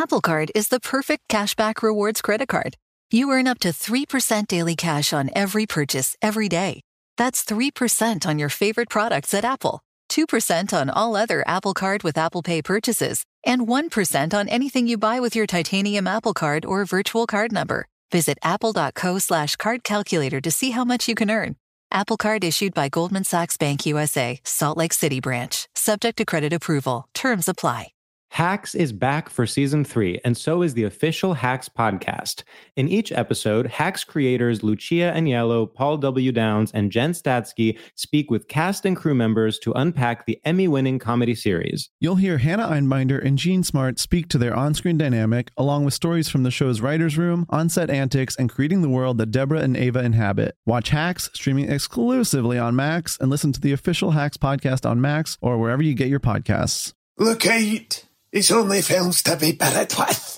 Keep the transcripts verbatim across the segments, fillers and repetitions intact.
Apple Card is the perfect cashback rewards credit card. You earn up to three percent daily cash on every purchase every day. That's three percent on your favorite products at Apple, two percent on all other Apple Card with Apple Pay purchases, and one percent on anything you buy with your titanium Apple Card or virtual card number. Visit apple.co slash card calculator to see how much you can earn. Apple Card issued by Goldman Sachs Bank U S A, Salt Lake City branch. Subject to credit approval. Terms apply. Hacks is back for season three, and so is the official Hacks podcast. In each episode, Hacks creators Lucia Aniello, Paul W. Downs, and Jen Statsky speak with cast and crew members to unpack the Emmy-winning comedy series. You'll hear Hannah Einbinder and Jean Smart speak to their on-screen dynamic, along with stories from the show's writer's room, on-set antics, and creating the world that Deborah and Ava inhabit. Watch Hacks, streaming exclusively on Max, and listen to the official Hacks podcast on Max or wherever you get your podcasts. Look out! It's only films to be buried with.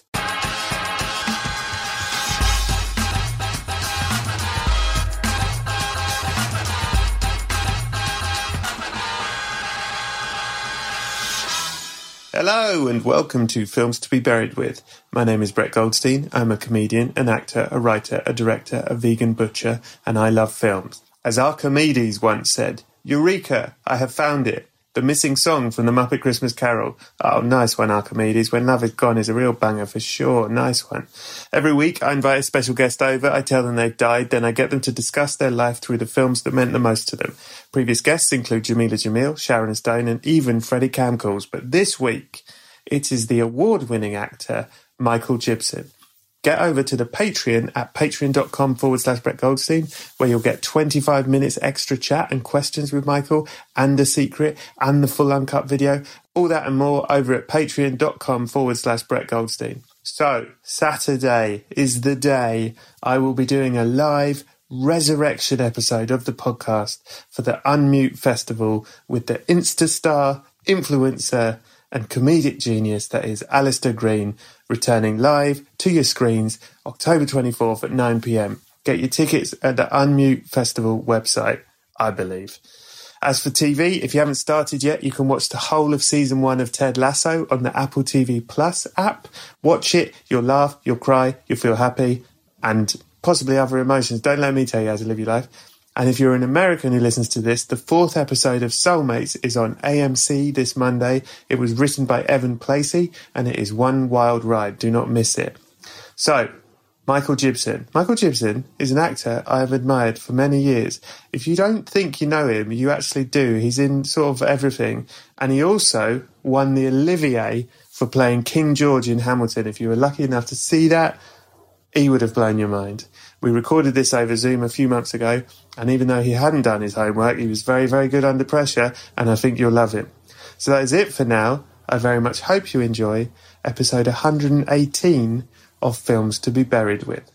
Hello and welcome to Films to be Buried With. My name is Brett Goldstein. I'm a comedian, an actor, a writer, a director, a vegan butcher, and I love films. As Archimedes once said, Eureka, I have found it. The missing song from the Muppet Christmas Carol. Oh, nice one, Archimedes. When Love Is Gone is a real banger for sure. Nice one. Every week, I invite a special guest over. I tell them they've died. Then I get them to discuss their life through the films that meant the most to them. Previous guests include Jamila Jamil, Sharon Stone, and even Freddie Camcalls. But this week, it is the award-winning actor, Michael Gibson. Get over to the Patreon at patreon.com forward slash Brett Goldstein, where you'll get twenty-five minutes extra chat and questions with Michael, and a secret, and the full uncut video. All that and more over at patreon.com forward slash Brett Goldstein. So, Saturday is the day I will be doing a live resurrection episode of the podcast for the Unmute Festival with the Insta star, influencer, and comedic genius that is Alistair Green, returning live to your screens October twenty-fourth at nine p.m. Get your tickets at the Unmute Festival website, I believe. As for T V, if you haven't started yet, you can watch the whole of season one of Ted Lasso on the Apple T V Plus app. Watch it, you'll laugh, you'll cry, you'll feel happy, and possibly other emotions. Don't let me tell you how to live your life. And if you're an American who listens to this, the fourth episode of Soulmates is on A M C this Monday. It was written by Evan Placey, and it is one wild ride. Do not miss it. So, Michael Gibson. Michael Gibson is an actor I have admired for many years. If you don't think you know him, you actually do. He's in sort of everything. And he also won the Olivier for playing King George in Hamilton. If you were lucky enough to see that, he would have blown your mind. We recorded this over Zoom a few months ago, and even though he hadn't done his homework, he was very, very good under pressure, and I think you'll love him. So that is it for now. I very much hope you enjoy episode one hundred eighteen of Films to be Buried With.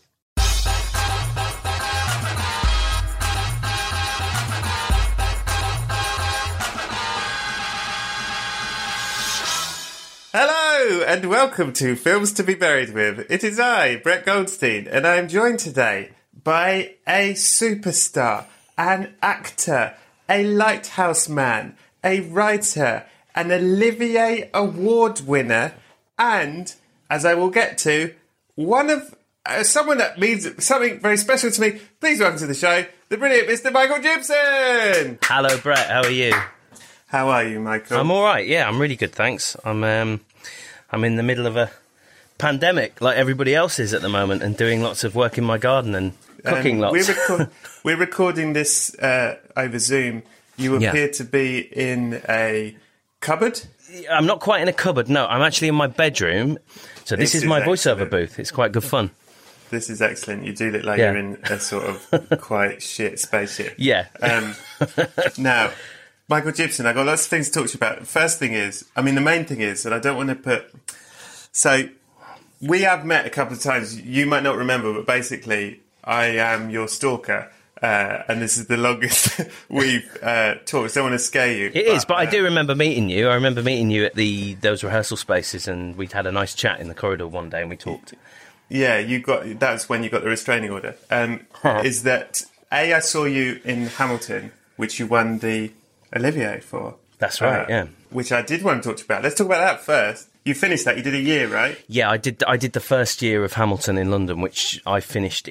Hello and welcome to Films to be Buried With. It is I, Brett Goldstein, and I am joined today by a superstar, an actor, a lighthouse man, a writer, an Olivier Award winner, and, as I will get to, one of uh, someone that means something very special to me. Please welcome to the show, the brilliant Mister Michael Gibson. Hello, Brett. How are you? How are you, Michael? I'm all right. Yeah, I'm really good, thanks. I'm um, I'm in the middle of a pandemic, like everybody else is at the moment, and doing lots of work in my garden and cooking um, lots. We're, reco- we're recording this uh, over Zoom. You appear yeah. to be in a cupboard. I'm not quite in a cupboard. No, I'm actually in my bedroom. So this, this is, is my voiceover booth. It's quite good fun. This is excellent. You do look like yeah. you're in a sort of quite shit spaceship. Yeah. Um, now, Michael Gibson, I've got lots of things to talk to you about. First thing is, I mean, the main thing is that I don't want to put... So, we have met a couple of times. You might not remember, but basically, I am your stalker. Uh, and this is the longest we've uh, talked. I don't want to scare you. It but, is, but uh, I do remember meeting you. I remember meeting you at the those rehearsal spaces, and we'd had a nice chat in the corridor one day, and we talked. Yeah, you got. That's when you got the restraining order. Um, is that A? I saw you in Hamilton, which you won the Olivier for. That's right. Uh, yeah. Which I did want to talk to you about. Let's talk about that first. You finished that. You did a year, right? Yeah, I did. I did the first year of Hamilton in London, which I finished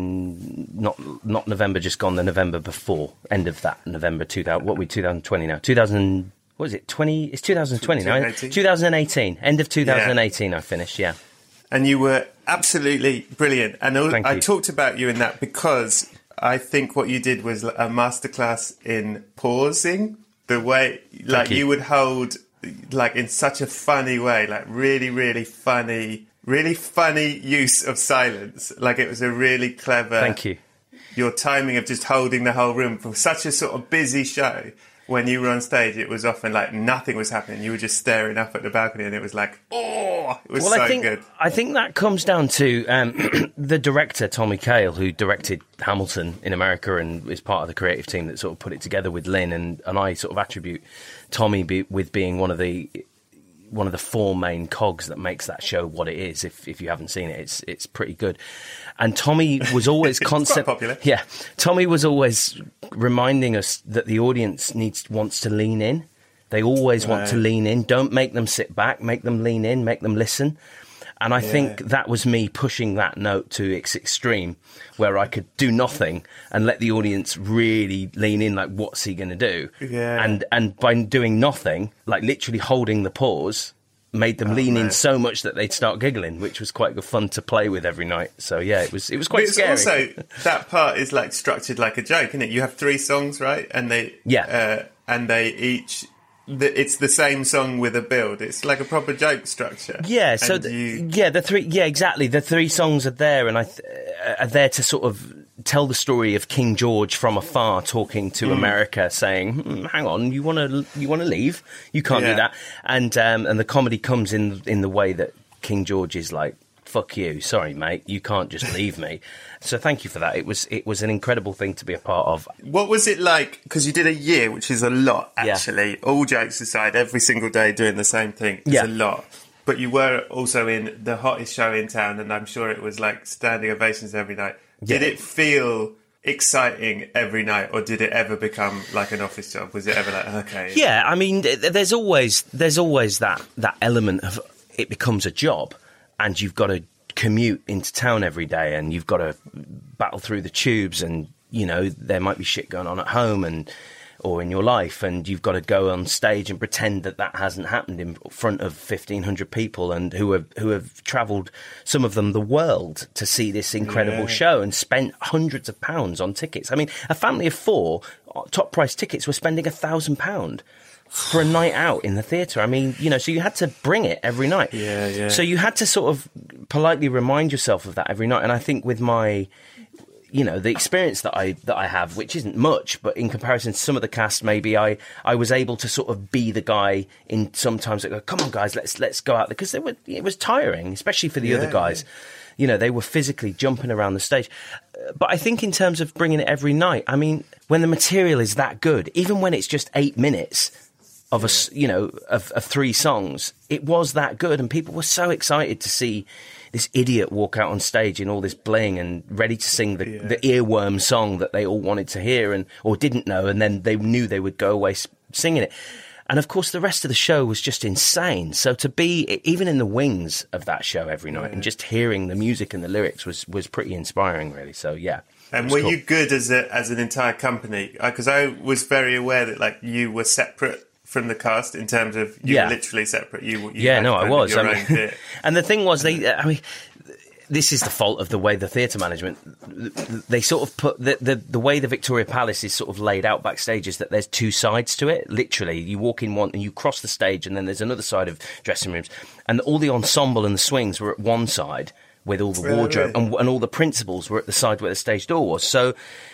in not not November just gone, the November before, end of that November two thousand. What are we two thousand twenty now? two thousand. What is it? twenty. It's two thousand twenty now. twenty eighteen. End of two thousand eighteen. Yeah. I finished. Yeah. And you were absolutely brilliant. And all, I you. talked about you in that because I think what you did was a masterclass in pausing. The way, like you. you would hold. Like in such a funny way, like really, really funny, really funny use of silence. Like it was a really clever. Thank you. Your timing of just holding the whole room for such a sort of busy show. When you were on stage, it was often like nothing was happening. You were just staring up at the balcony, and it was like, oh, it was well, so I think, good. I think that comes down to um, the director, Tommy Kail, who directed Hamilton in America and is part of the creative team that sort of put it together with Lynn. And, and I sort of attribute Tommy be, with being one of the one of the four main cogs that makes that show what it is. If if you haven't seen it, it's it's pretty good. And Tommy was always constant. Quite popular. Yeah, Tommy was always reminding us that the audience needs wants to lean in. They always right. want to lean in. Don't make them sit back. Make them lean in. Make them listen. And I yeah. think that was me pushing that note to its extreme, where I could do nothing and let the audience really lean in, like, what's he going to do? Yeah. And and by doing nothing, like literally holding the pause, made them oh, lean man. in so much that they'd start giggling, which was quite good fun to play with every night. So, yeah, it was it was quite it's scary. Also, that part is, like, structured like a joke, isn't it? You have three songs, right? And they, yeah. uh, and they each... The, it's the same song with a build. It's like a proper joke structure. Yeah, so the, you... yeah, the three, yeah, exactly. The three songs are there, and I th- are there to sort of tell the story of King George from afar, talking to mm. America, saying, hmm, "Hang on, you want to, you want to leave? You can't yeah. do that." And um, and the comedy comes in in the way that King George is like, "Fuck you, sorry, mate, you can't just leave me." So thank you for that. It was it was an incredible thing to be a part of. What was it like? Because you did a year, which is a lot, actually. Yeah. All jokes aside, every single day doing the same thing is yeah. a lot. But you were also in the hottest show in town, and I'm sure it was like standing ovations every night. Did yeah. it feel exciting every night, or did it ever become like an office job? Was it ever like, okay? Yeah, I mean, there's always there's always that that element of it becomes a job, and you've got to commute into town every day, and you've got to battle through the tubes, and you know there might be shit going on at home and or in your life, and you've got to go on stage and pretend that that hasn't happened in front of fifteen hundred people, and who have who have travelled, some of them the world, to see this incredible yeah. show and spent hundreds of pounds on tickets. I mean, a family of four, top price tickets, were spending a thousand pound for a night out in the theatre. I mean, you know, so you had to bring it every night. Yeah, yeah. So you had to sort of politely remind yourself of that every night. And I think with my, you know, the experience that I that I have, which isn't much, but in comparison to some of the cast, maybe I, I was able to sort of be the guy in sometimes that go, come on, guys, let's let's go out there, because they were, it was tiring, especially for the yeah, other guys. Yeah. You know, they were physically jumping around the stage. But I think in terms of bringing it every night, I mean, when the material is that good, even when it's just eight minutes of a, you know, of, of three songs, it was that good, and people were so excited to see this idiot walk out on stage in all this bling and ready to sing the, yeah. the earworm song that they all wanted to hear and or didn't know, and then they knew they would go away singing it. And of course, the rest of the show was just insane. So to be even in the wings of that show every night yeah. and just hearing the music and the lyrics was was pretty inspiring, really. So yeah. And were cool. you good as a as an entire company? Because I was very aware that like you were separate from the cast in terms of you yeah. were literally separate. You, you yeah, no, I was. Your I own mean, bit. And the thing was, they. I mean, this is the fault of the way the theatre management. They sort of put the, the the way the Victoria Palace is sort of laid out backstage is that there's two sides to it. Literally, you walk in one and you cross the stage, and then there's another side of dressing rooms, and all the ensemble and the swings were at one side with all the really? wardrobe, and, and all the principals were at the side where the stage door was. So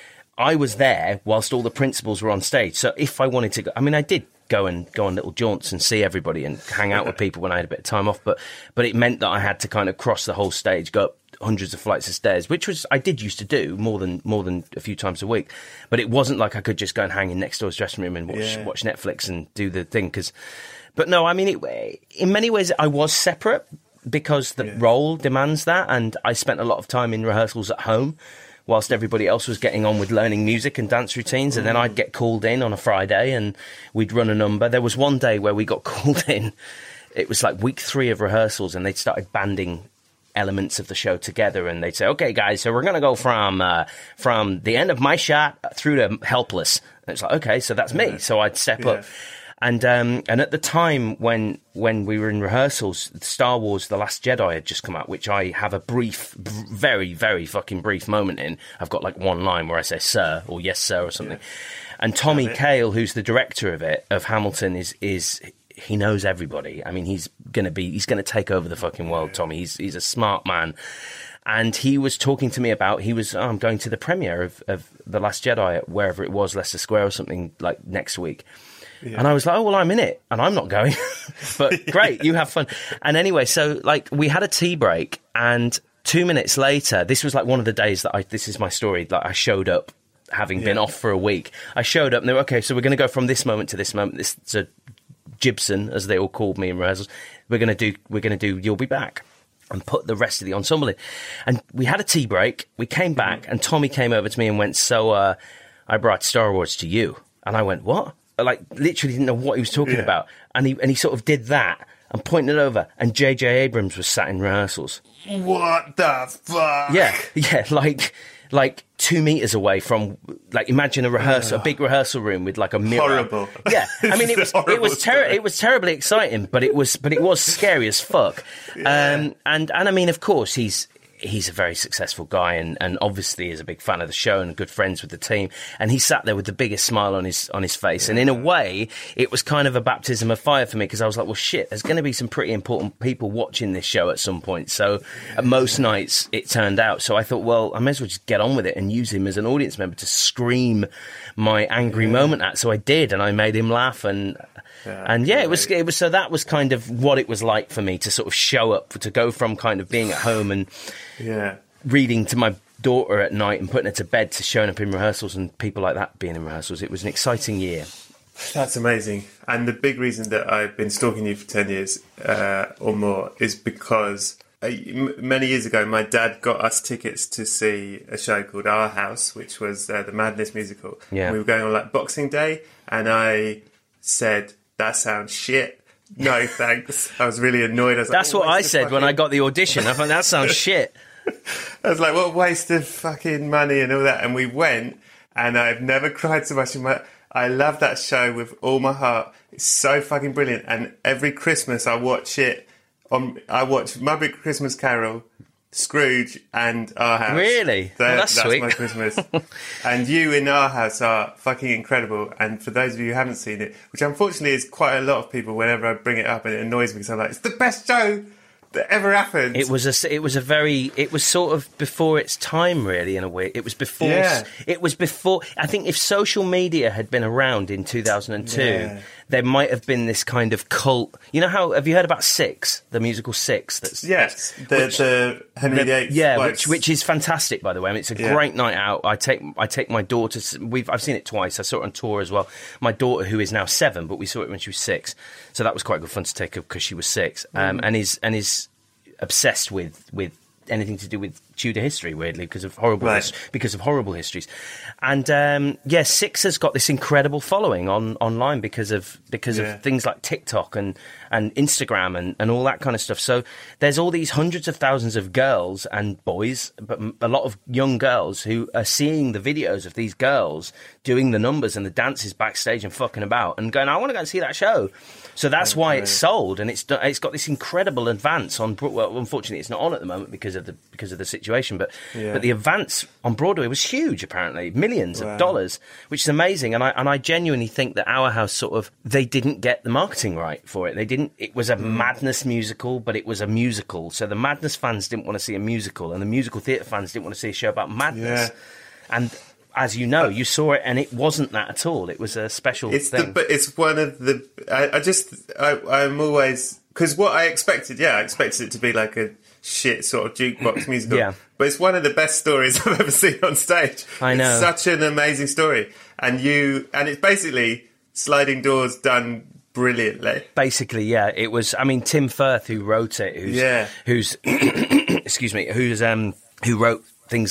I was there whilst all the principals were on stage. So if I wanted to go, I mean, I did go and go on little jaunts and see everybody and hang out with people when I had a bit of time off, but but it meant that I had to kind of cross the whole stage, go up hundreds of flights of stairs, which was I did used to do more than more than a few times a week, but it wasn't like I could just go and hang in next door's dressing room and watch yeah. watch Netflix and do the thing. Because, but no, I mean, it, in many ways I was separate because the yeah. role demands that, and I spent a lot of time in rehearsals at home whilst everybody else was getting on with learning music and dance routines. And then I'd get called in on a Friday and we'd run a number. There was one day where we got called in. it was like week three of rehearsals, and they'd started banding elements of the show together, and they'd say, okay guys, so we're going to go from uh, from the end of my shot through to Helpless. And it's like, okay, so that's me. So I'd step yeah. up. And um, and at the time when when we were in rehearsals, Star Wars The Last Jedi had just come out, which I have a brief, b- very, very fucking brief moment in. I've got like one line where I say sir or yes sir or something. Yeah. And Tommy Kail, who's the director of it, of Hamilton, is is he knows everybody. I mean, he's gonna be he's gonna take over the fucking world, yeah. Tommy. He's he's a smart man. And he was talking to me about, he was, oh, I'm going to the premiere of, of The Last Jedi at wherever it was, Leicester Square or something, like next week. Yeah. And I was like, oh, well, I'm in it, and I'm not going. But great, you have fun. And anyway, so, like, we had a tea break, and two minutes later, this was, like, one of the days that I, this is my story, like, I showed up, having yeah. been off for a week. I showed up, and they were, okay, so we're going to go from this moment to this moment. This is a Gibson, as they all called me in rehearsals. We're going to do, we're going to do You'll Be Back, and put the rest of the ensemble in. And we had a tea break, we came back, and Tommy came over to me and went, so, uh, I brought Star Wars to you. And I went, what? Like, literally didn't know what he was talking yeah. about. And he and he sort of did that and pointed it over. And J J Abrams was sat in rehearsals. What the fuck? Yeah, yeah, like like two meters away from, like, imagine a rehearsal, uh, a big rehearsal room with like a mirror. Horrible. Yeah, I mean, it was it was ter- it was terribly exciting, but it was but it was scary as fuck. Yeah. Um, and and I mean, of course, he's. He's a very successful guy, and, and obviously is a big fan of the show and good friends with the team. And he sat there with the biggest smile on his on his face. Yeah. And in a way, it was kind of a baptism of fire for me, because I was like, well, shit, there's going to be some pretty important people watching this show at some point. So at most nights, it turned out. So I thought, well, I may as well just get on with it and use him as an audience member to scream my angry yeah. moment at. So I did, and I made him laugh, and... Yeah, and yeah, it was, it was, so that was kind of what it was like for me to sort of show up, to go from kind of being at home and yeah. reading to my daughter at night and putting her to bed, to showing up in rehearsals and people like that being in rehearsals. It was an exciting year. That's amazing. And the big reason that I've been stalking you for ten years uh, or more is because uh, m- many years ago, my dad got us tickets to see a show called Our House, which was uh, the Madness musical. Yeah. And we were going on like Boxing Day, and I said, that sounds shit. No, thanks. I was really annoyed. I was That's like, what I said fucking... when I got the audition. I thought, that sounds shit. I was like, what a waste of fucking money and all that. And we went, and I've never cried so much in my... I love that show with all my heart. It's so fucking brilliant. And every Christmas I watch it. On, I watch Muppet Christmas Carol, Scrooge, and Our House. Really? So well, that's, that's sweet. my Christmas. And you in Our House are fucking incredible. And for those of you who haven't seen it, which unfortunately is quite a lot of people, whenever I bring it up, and it annoys me because I'm like, it's the best show that ever happened. It was a, it was a very, it was sort of before its time, really, in a way. It was before, yeah. it was before, I think if social media had been around in two thousand two, yeah. there might have been this kind of cult. You know how, have you heard about Six, the musical Six? That's, yes, the, which, the Henry the eighth. Yeah, which, which is fantastic, by the way. I mean, it's a yeah. great night out. I take I take my daughter, we've I've seen it twice. I saw it on tour as well. My daughter, who is now seven, but we saw it when she was six. So that was quite good fun to take her because she was six. Um, mm. and is and is obsessed with, with anything to do with Tudor history, weirdly, because of horrible right. his, because of horrible histories. And um, yeah, Six has got this incredible following on online because of because yeah. of things like TikTok and, and Instagram and, and all that kind of stuff. So there's all these hundreds of thousands of girls and boys, but a lot of young girls who are seeing the videos of these girls doing the numbers and the dances backstage and fucking about and going, I want to go and see that show. So that's why it's sold, and it's it's got this incredible advance on. Well, unfortunately, it's not on at the moment because of the because of the situation. But yeah. but the advance on Broadway was huge. Apparently, millions wow. of dollars, which is amazing. And I and I genuinely think that Our House sort of they didn't get the marketing right for it. They didn't. It was a mm. Madness musical, but it was a musical. So the Madness fans didn't want to see a musical, and the musical theatre fans didn't want to see a show about madness. Yeah. And as you know, you saw it, and it wasn't that at all. It was a special it's thing. The, but it's one of the... I, I just... I, I'm always... Because what I expected, yeah, I expected it to be like a shit sort of jukebox musical. Yeah. But it's one of the best stories I've ever seen on stage. I know. It's such an amazing story. And you... And it's basically Sliding Doors done brilliantly. Basically, yeah. It was... I mean, Tim Firth, who wrote it, who's... Yeah. Who's... excuse me. Who's... um Who wrote things like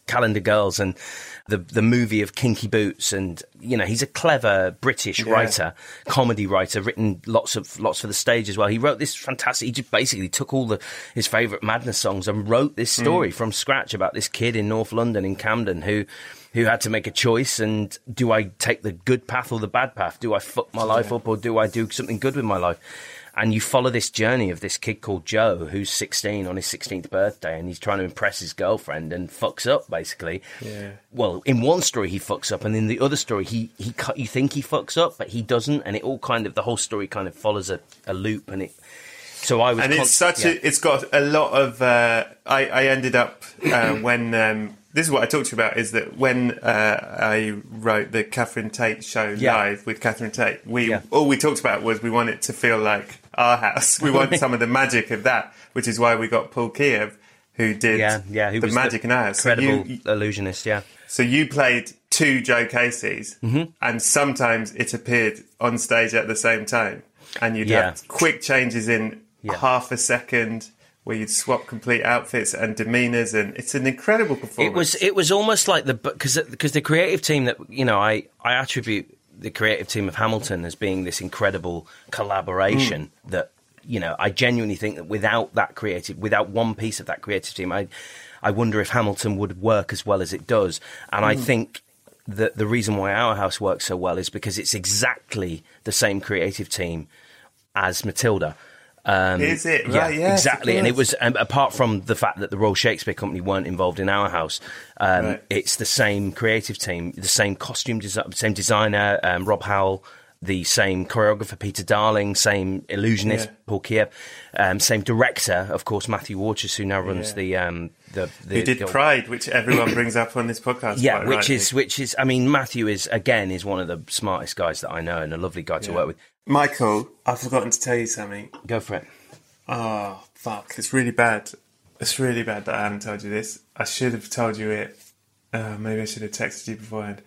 Calendar Girls and the the movie of Kinky Boots, and you know he's a clever British yeah. writer, comedy writer, written lots of lots for the stage as well. He wrote this fantastic. He just basically took all the his favourite Madness songs and wrote this story mm. from scratch about this kid in North London, in Camden, who who had to make a choice. And do I take the good path or the bad path? Do I fuck my life up, or do I do something good with my life? And you follow this journey of this kid called Joe, who's sixteen on his sixteenth birthday, and he's trying to impress his girlfriend and fucks up, basically. Yeah. Well, in one story he fucks up, and in the other story he, he you think he fucks up, but he doesn't, and it all kind of, the whole story kind of follows a, a loop, and it... So I was... And it's such yeah. a... It's got a lot of... Uh, I, I ended up, uh, when... Um, this is what I talked to you about, is that when uh, I wrote the Catherine Tate show yeah. live with Catherine Tate, we yeah. all we talked about was we want it to feel like our house. We want some of the magic of that, which is why we got Paul Kiev, who did yeah, yeah, who the was magic the in our house. Incredible so you, illusionist, yeah. So you played two Joe Casey's, mm-hmm. and sometimes it appeared on stage at the same time, and you'd yeah. have quick changes in yeah. half a second, where you'd swap complete outfits and demeanours, and it's an incredible performance. It was it was almost like the because because the creative team that you know I, I attribute the creative team of Hamilton as being this incredible collaboration mm. that you know I genuinely think that without that creative without one piece of that creative team I I wonder if Hamilton would work as well as it does. And mm. I think that the reason why Our House works so well is because it's exactly the same creative team as Matilda. Um, Is it? Yeah, right, yes, exactly. And it was, um, apart from the fact that the Royal Shakespeare Company weren't involved in Our House, um, right. it's the same creative team, the same costume design, same designer, um, Rob Howell, the same choreographer, Peter Darling, same illusionist, yeah. Paul Kiev, um, same director, of course, Matthew Waters, who now runs yeah. the, um, the, the... Who did the, Pride, which everyone brings up on this podcast. Yeah, which rightly. is, which is, I mean, Matthew is, again, is one of the smartest guys that I know and a lovely guy to yeah. work with. Michael, I've forgotten to tell you something. Go for it. Oh, fuck. It's really bad. It's really bad that I haven't told you this. I should have told you it. Uh, maybe I should have texted you beforehand.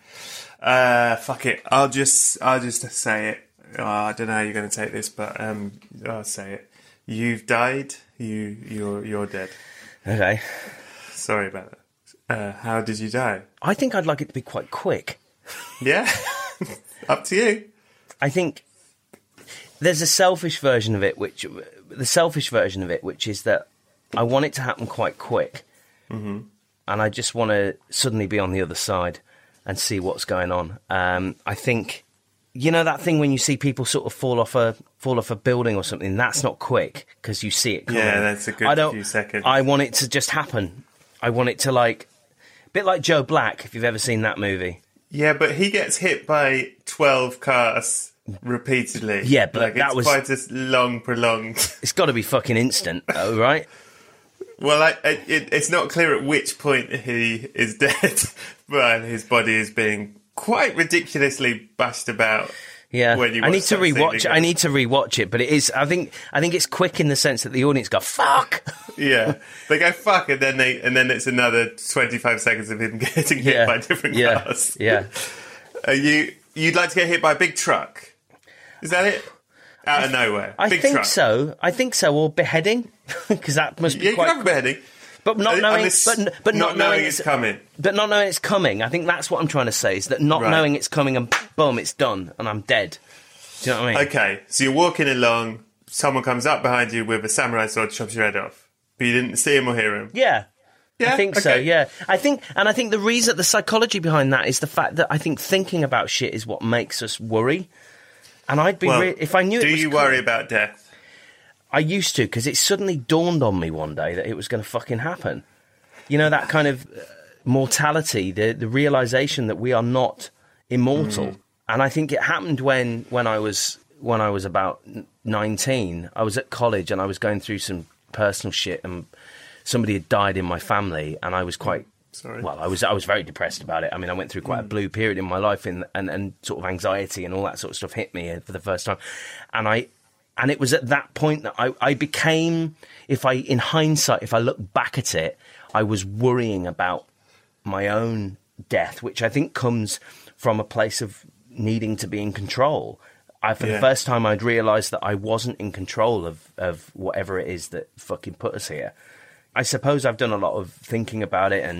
Uh, fuck it. I'll just I'll just say it. Oh, I don't know how you're going to take this, but um, I'll say it. You've died. You, you're, you're dead. Okay. Sorry about that. Uh, how did you die? I think I'd like it to be quite quick. Yeah? Up to you. I think... There's a selfish version of it, which the selfish version of it, which is that I want it to happen quite quick, mm-hmm. and I just want to suddenly be on the other side and see what's going on. Um, I think, you know, that thing when you see people sort of fall off a fall off a building or something. That's not quick because you see it coming. Yeah, that's a good I don't, few seconds. I want it to just happen. I want it to like, a bit like Joe Black, if you've ever seen that movie. Yeah, but he gets hit by twelve cars. Repeatedly. Yeah, but like, that it's was quite a long, prolonged... It's got to be fucking instant, though, right? Well, I, I, it, it's not clear at which point he is dead, but his body is being quite ridiculously bashed about. Yeah, when you I need to that scene rewatch. again. I need to rewatch it, but it is. I think. I think it's quick in the sense that the audience go "fuck." Yeah, they go "fuck," and then they, and then it's another twenty-five seconds of him getting hit yeah. by different yeah. cars. Yeah, Are you you'd like to get hit by a big truck? Is that it? Out of nowhere. I Big think truck. so. I think so, or beheading, because that must be Yeah, you quite. can have a beheading. But not And- knowing, and this- but but not, not knowing it's it's coming. But not knowing it's coming. I think that's what I'm trying to say. Is that not Right. knowing it's coming and boom, it's done, and I'm dead. Do you know what I mean? Okay, so you're walking along, someone comes up behind you with a samurai sword, chops your head off. But you didn't see him or hear him. Yeah. Yeah, I think so, okay. yeah. I think, and I think the reason, the psychology behind that is the fact that I think thinking about shit is what makes us worry. And I'd be, Well, re- if I knew it do was you coming- worry about death? I used to, because it suddenly dawned on me one day that it was going to fucking happen. You know, that kind of uh, mortality, the the realization that we are not immortal. Mm. And I think it happened when, when I was when I was about nineteen. I was at college and I was going through some personal shit, and somebody had died in my family, and I was quite. Sorry. Well, I was I was very depressed about it. I mean, I went through quite mm. a blue period in my life, and, and and sort of anxiety and all that sort of stuff hit me for the first time, and I. And it was at that point that I, I became, if I, in hindsight, if I look back at it, I was worrying about my own death, which I think comes from a place of needing to be in control. I, for yeah. the first time, I'd realised that I wasn't in control of, of whatever it is that fucking put us here. I suppose I've done a lot of thinking about it and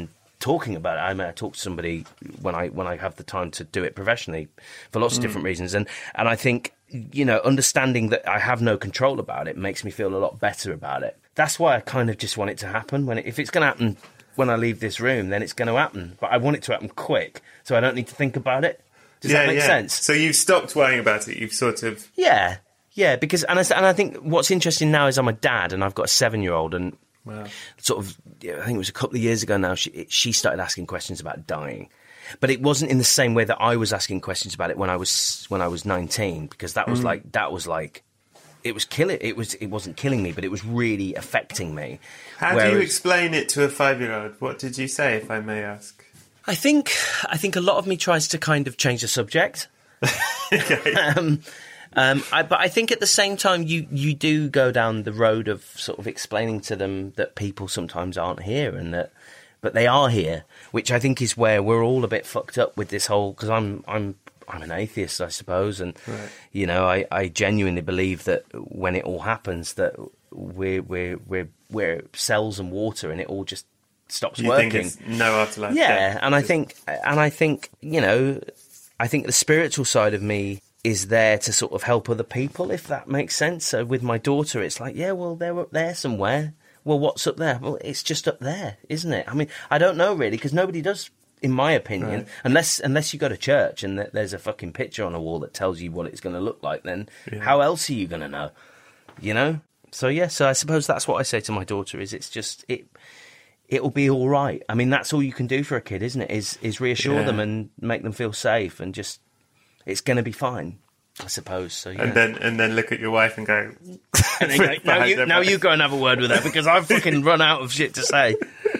talking about it. I mean, I talk to somebody when I when I have the time to do it professionally for lots of mm. different reasons, and and I think, you know, understanding that I have no control about it makes me feel a lot better about it. That's why I kind of just want it to happen. When it, if it's going to happen when I leave this room, then it's going to happen. But I want it to happen quick, so I don't need to think about it. Does yeah, that make yeah. sense? So you've stopped worrying about it. You've sort of yeah. Yeah, because and I, and I think what's interesting now is I'm a dad and I've got a seven-year-old, and wow. sort of, I think it was a couple of years ago now, she, she started asking questions about dying. But it wasn't in the same way that I was asking questions about it when I was when I was nineteen, because that was mm. like that was like it was killing it was it wasn't killing me, but it was really affecting me. How Whereas, do you explain it to a five-year-old? What did you say, if I may ask? I think I think a lot of me tries to kind of change the subject. Okay. um, Um, I, but I think at the same time, you, you do go down the road of sort of explaining to them that people sometimes aren't here, and that, but they are here, which I think is where we're all a bit fucked up with this whole. Because I'm I'm I'm an atheist, I suppose, and right. you know, I, I genuinely believe that when it all happens, that we're we're we're we're cells and water, and it all just stops you working. Think it's no afterlife? Yeah, yeah, and I think and I think you know, I think the spiritual side of me is there to sort of help other people, if that makes sense. So with my daughter, it's like, yeah, well, they're up there somewhere. Well, what's up there? Well, it's just up there, isn't it? I mean, I don't know really, because nobody does, in my opinion, right. unless unless you go to church and there's a fucking picture on a wall that tells you what it's going to look like, then yeah. how else are you going to know? You know? So, yeah, so I suppose that's what I say to my daughter, is it's just, it, it'll be all right. I mean, that's all you can do for a kid, isn't it? Is, is reassure yeah. them and make them feel safe, and just... it's going to be fine, I suppose. So, yeah. And then and then look at your wife and go... and then go now, you, now you go and have a word with her, because I've fucking run out of shit to say.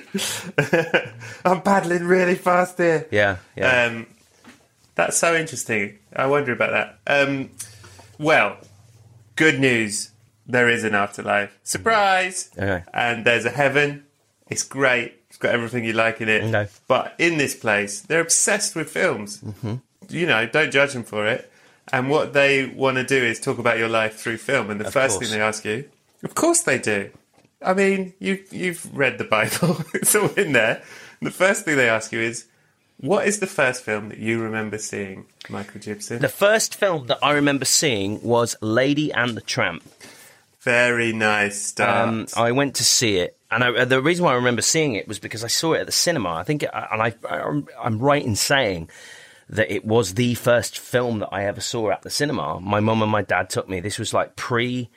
I'm paddling really fast here. Yeah, yeah. Um, that's so interesting. I wonder about that. Um, well, good news. There is an afterlife. Surprise! Okay. And there's a heaven. It's great. It's got everything you like in it. Okay. But in this place, they're obsessed with films. Mm-hmm. You know, don't judge them for it. And what they want to do is talk about your life through film. And the of first course. thing they ask you, of course they do. I mean, you, you've read the Bible. It's all in there. And the first thing they ask you is, what is the first film that you remember seeing, Michael Gibson? The first film that I remember seeing was Lady and the Tramp. Very nice start. Um, I went to see it. And I, the reason why I remember seeing it was because I saw it at the cinema. I think, it, and I, I, I'm right in saying that it was the first film that I ever saw at the cinema. My mum and my dad took me. This was like pre,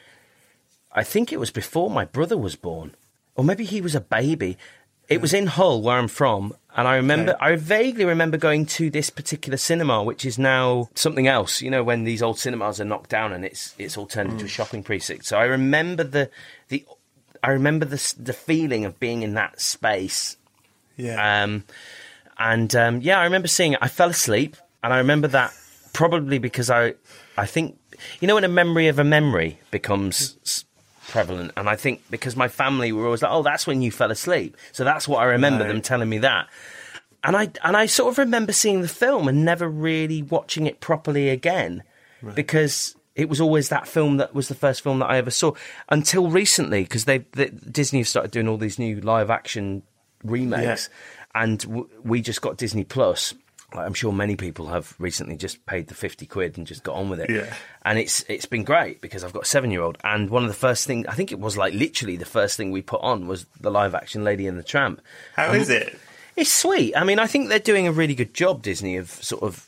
I think it was before my brother was born. Or maybe he was a baby. It was in Hull, where I'm from. And I remember, okay. I vaguely remember going to this particular cinema, which is now something else. You know, when these old cinemas are knocked down and it's it's all turned mm. into a shopping precinct. So I remember the the I remember the the feeling of being in that space. Yeah. Um, And, um, yeah, I remember seeing it. I fell asleep, and I remember that probably because I I think, you know, when a memory of a memory becomes prevalent, and I think because my family were always like, oh, that's when you fell asleep. So that's what I remember, right. them telling me that. And I and I sort of remember seeing the film and never really watching it properly again, right. because it was always that film that was the first film that I ever saw until recently, because they, they Disney have started doing all these new live-action remakes. Yeah. And w- we just got Disney Plus. I'm sure many people have recently just paid the fifty quid and just got on with it. Yeah. And it's it's been great because I've got a seven-year-old. And one of the first things, I think it was like literally the first thing we put on was the live-action Lady and the Tramp. How um, is it? It's sweet. I mean, I think they're doing a really good job, Disney, of sort of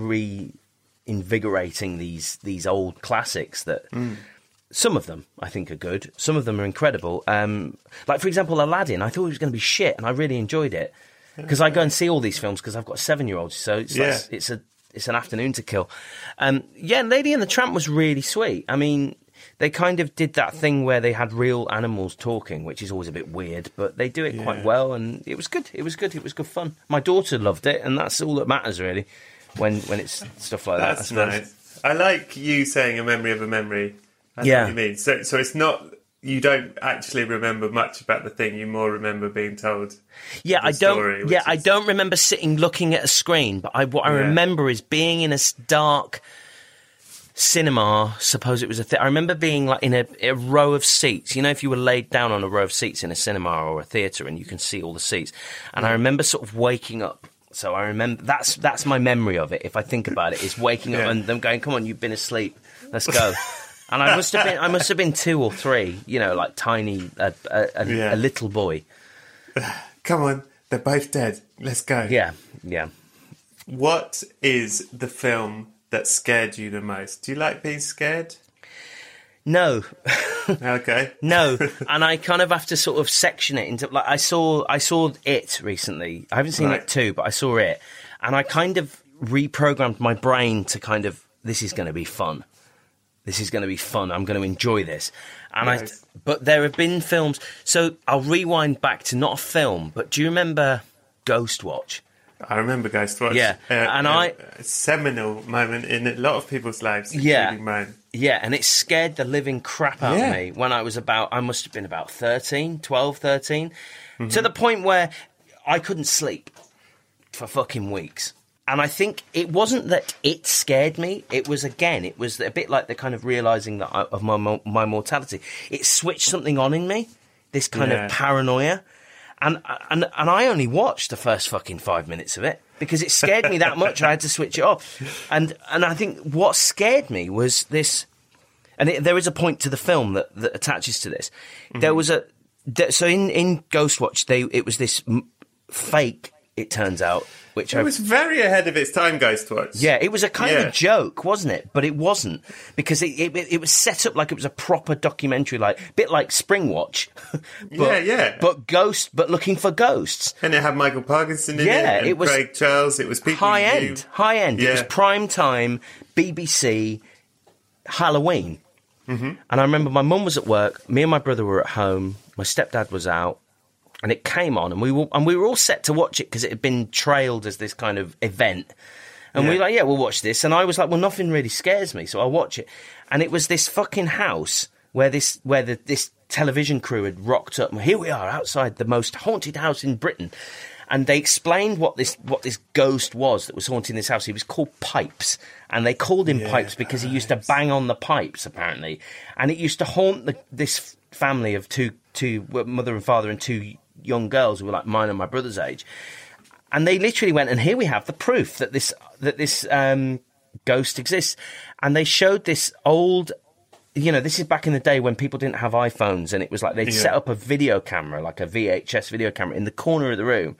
reinvigorating these, these old classics that... Mm. Some of them, I think, are good. Some of them are incredible. Um, like, for example, Aladdin. I thought it was going to be shit, and I really enjoyed it. Because I go and see all these films because I've got a seven-year-old, so it's, yeah. like, it's a it's an afternoon to kill. Um, yeah, Lady and the Tramp was really sweet. I mean, they kind of did that thing where they had real animals talking, which is always a bit weird, but they do it yeah. quite well, and it was good. It was good. It was good fun. My daughter loved it, and that's all that matters, really, when when it's stuff like that's that. That's nice. I like you saying a memory of a memory. That's yeah. what you mean. So, so it's not... You don't actually remember much about the thing. You more remember being told. Yeah, the I don't. Story, yeah, is... I don't remember sitting looking at a screen. But I, what I yeah. remember is being in a dark, cinema, suppose it was a thing. I remember being like in a, a row of seats. You know, if you were laid down on a row of seats in a cinema or a theatre and you can see all the seats. And I remember sort of waking up. So I remember, that's that's my memory of it, if I think about it, is waking Yeah. up and them going, come on, you've been asleep, let's go. And I must have been I must have been two or three, you know, like tiny, a, a, a, Yeah. a little boy. Come on, they're both dead. Let's go. Yeah, yeah. What is the film that scared you the most? Do you like being scared? No. Okay. No, and I kind of have to sort of section it into, like, I saw I saw It recently. I haven't seen Right. It two, but I saw It, and I kind of reprogrammed my brain to kind of, this is going to be fun. This is going to be fun. I'm going to enjoy this. And Nice. I, but there have been films. So I'll rewind back to not a film, but do you remember Ghostwatch? I remember Ghostwatch. Yeah, Uh, and a, I- a seminal moment in a lot of people's lives, Yeah. including mine. Yeah, and it scared the living crap out Yeah. of me when I was about, I must have been about thirteen, twelve, thirteen, to the point where I couldn't sleep for fucking weeks. And I think it wasn't that it scared me. It was, again, it was a bit like the kind of realising that I, of my mo- my mortality. It switched something on in me, this kind Yeah. of paranoia. And, and and I only watched the first fucking five minutes of it because it scared me that much I had to switch it off. And and I think what scared me was this, and it, there is a point to the film that, that attaches to this. Mm-hmm. There was a, th- so in, in Ghostwatch, they it was this m- fake, it turns out, which It I was very ahead of its time, Ghostwatch. yeah, it was a kind of Yeah. a joke, wasn't it? But it wasn't, because it, it it was set up like it was a proper documentary, like bit like Springwatch. but, Yeah, yeah. But ghost, but looking for ghosts. And it had Michael Parkinson in Yeah, it, and it was Craig Charles. It was people High you knew. end, high end. It was Yeah. prime time, B B C, Halloween. Mm-hmm. And I remember my mum was at work, me and my brother were at home, my stepdad was out, and it came on, and we were and we were all set to watch it because it had been trailed as this kind of event. And we Yeah. were like, yeah, we'll watch this. And I was like, well, nothing really scares me, so I'll watch it. And it was this fucking house where this where the, this television crew had rocked up. And here we are outside the most haunted house in Britain. And they explained what this what this ghost was that was haunting this house. He was called Pipes, and they called him Yeah, Pipes because he used to bang on the pipes, apparently. And it used to haunt the, this family of two two mother and father and two young girls who were like mine and my brother's age. And they literally went, and here we have the proof that this that this um, ghost exists. And they showed this old, you know, this is back in the day when people didn't have iPhones, and it was like they'd Yeah. set up a video camera, like a V H S video camera, in the corner of the room,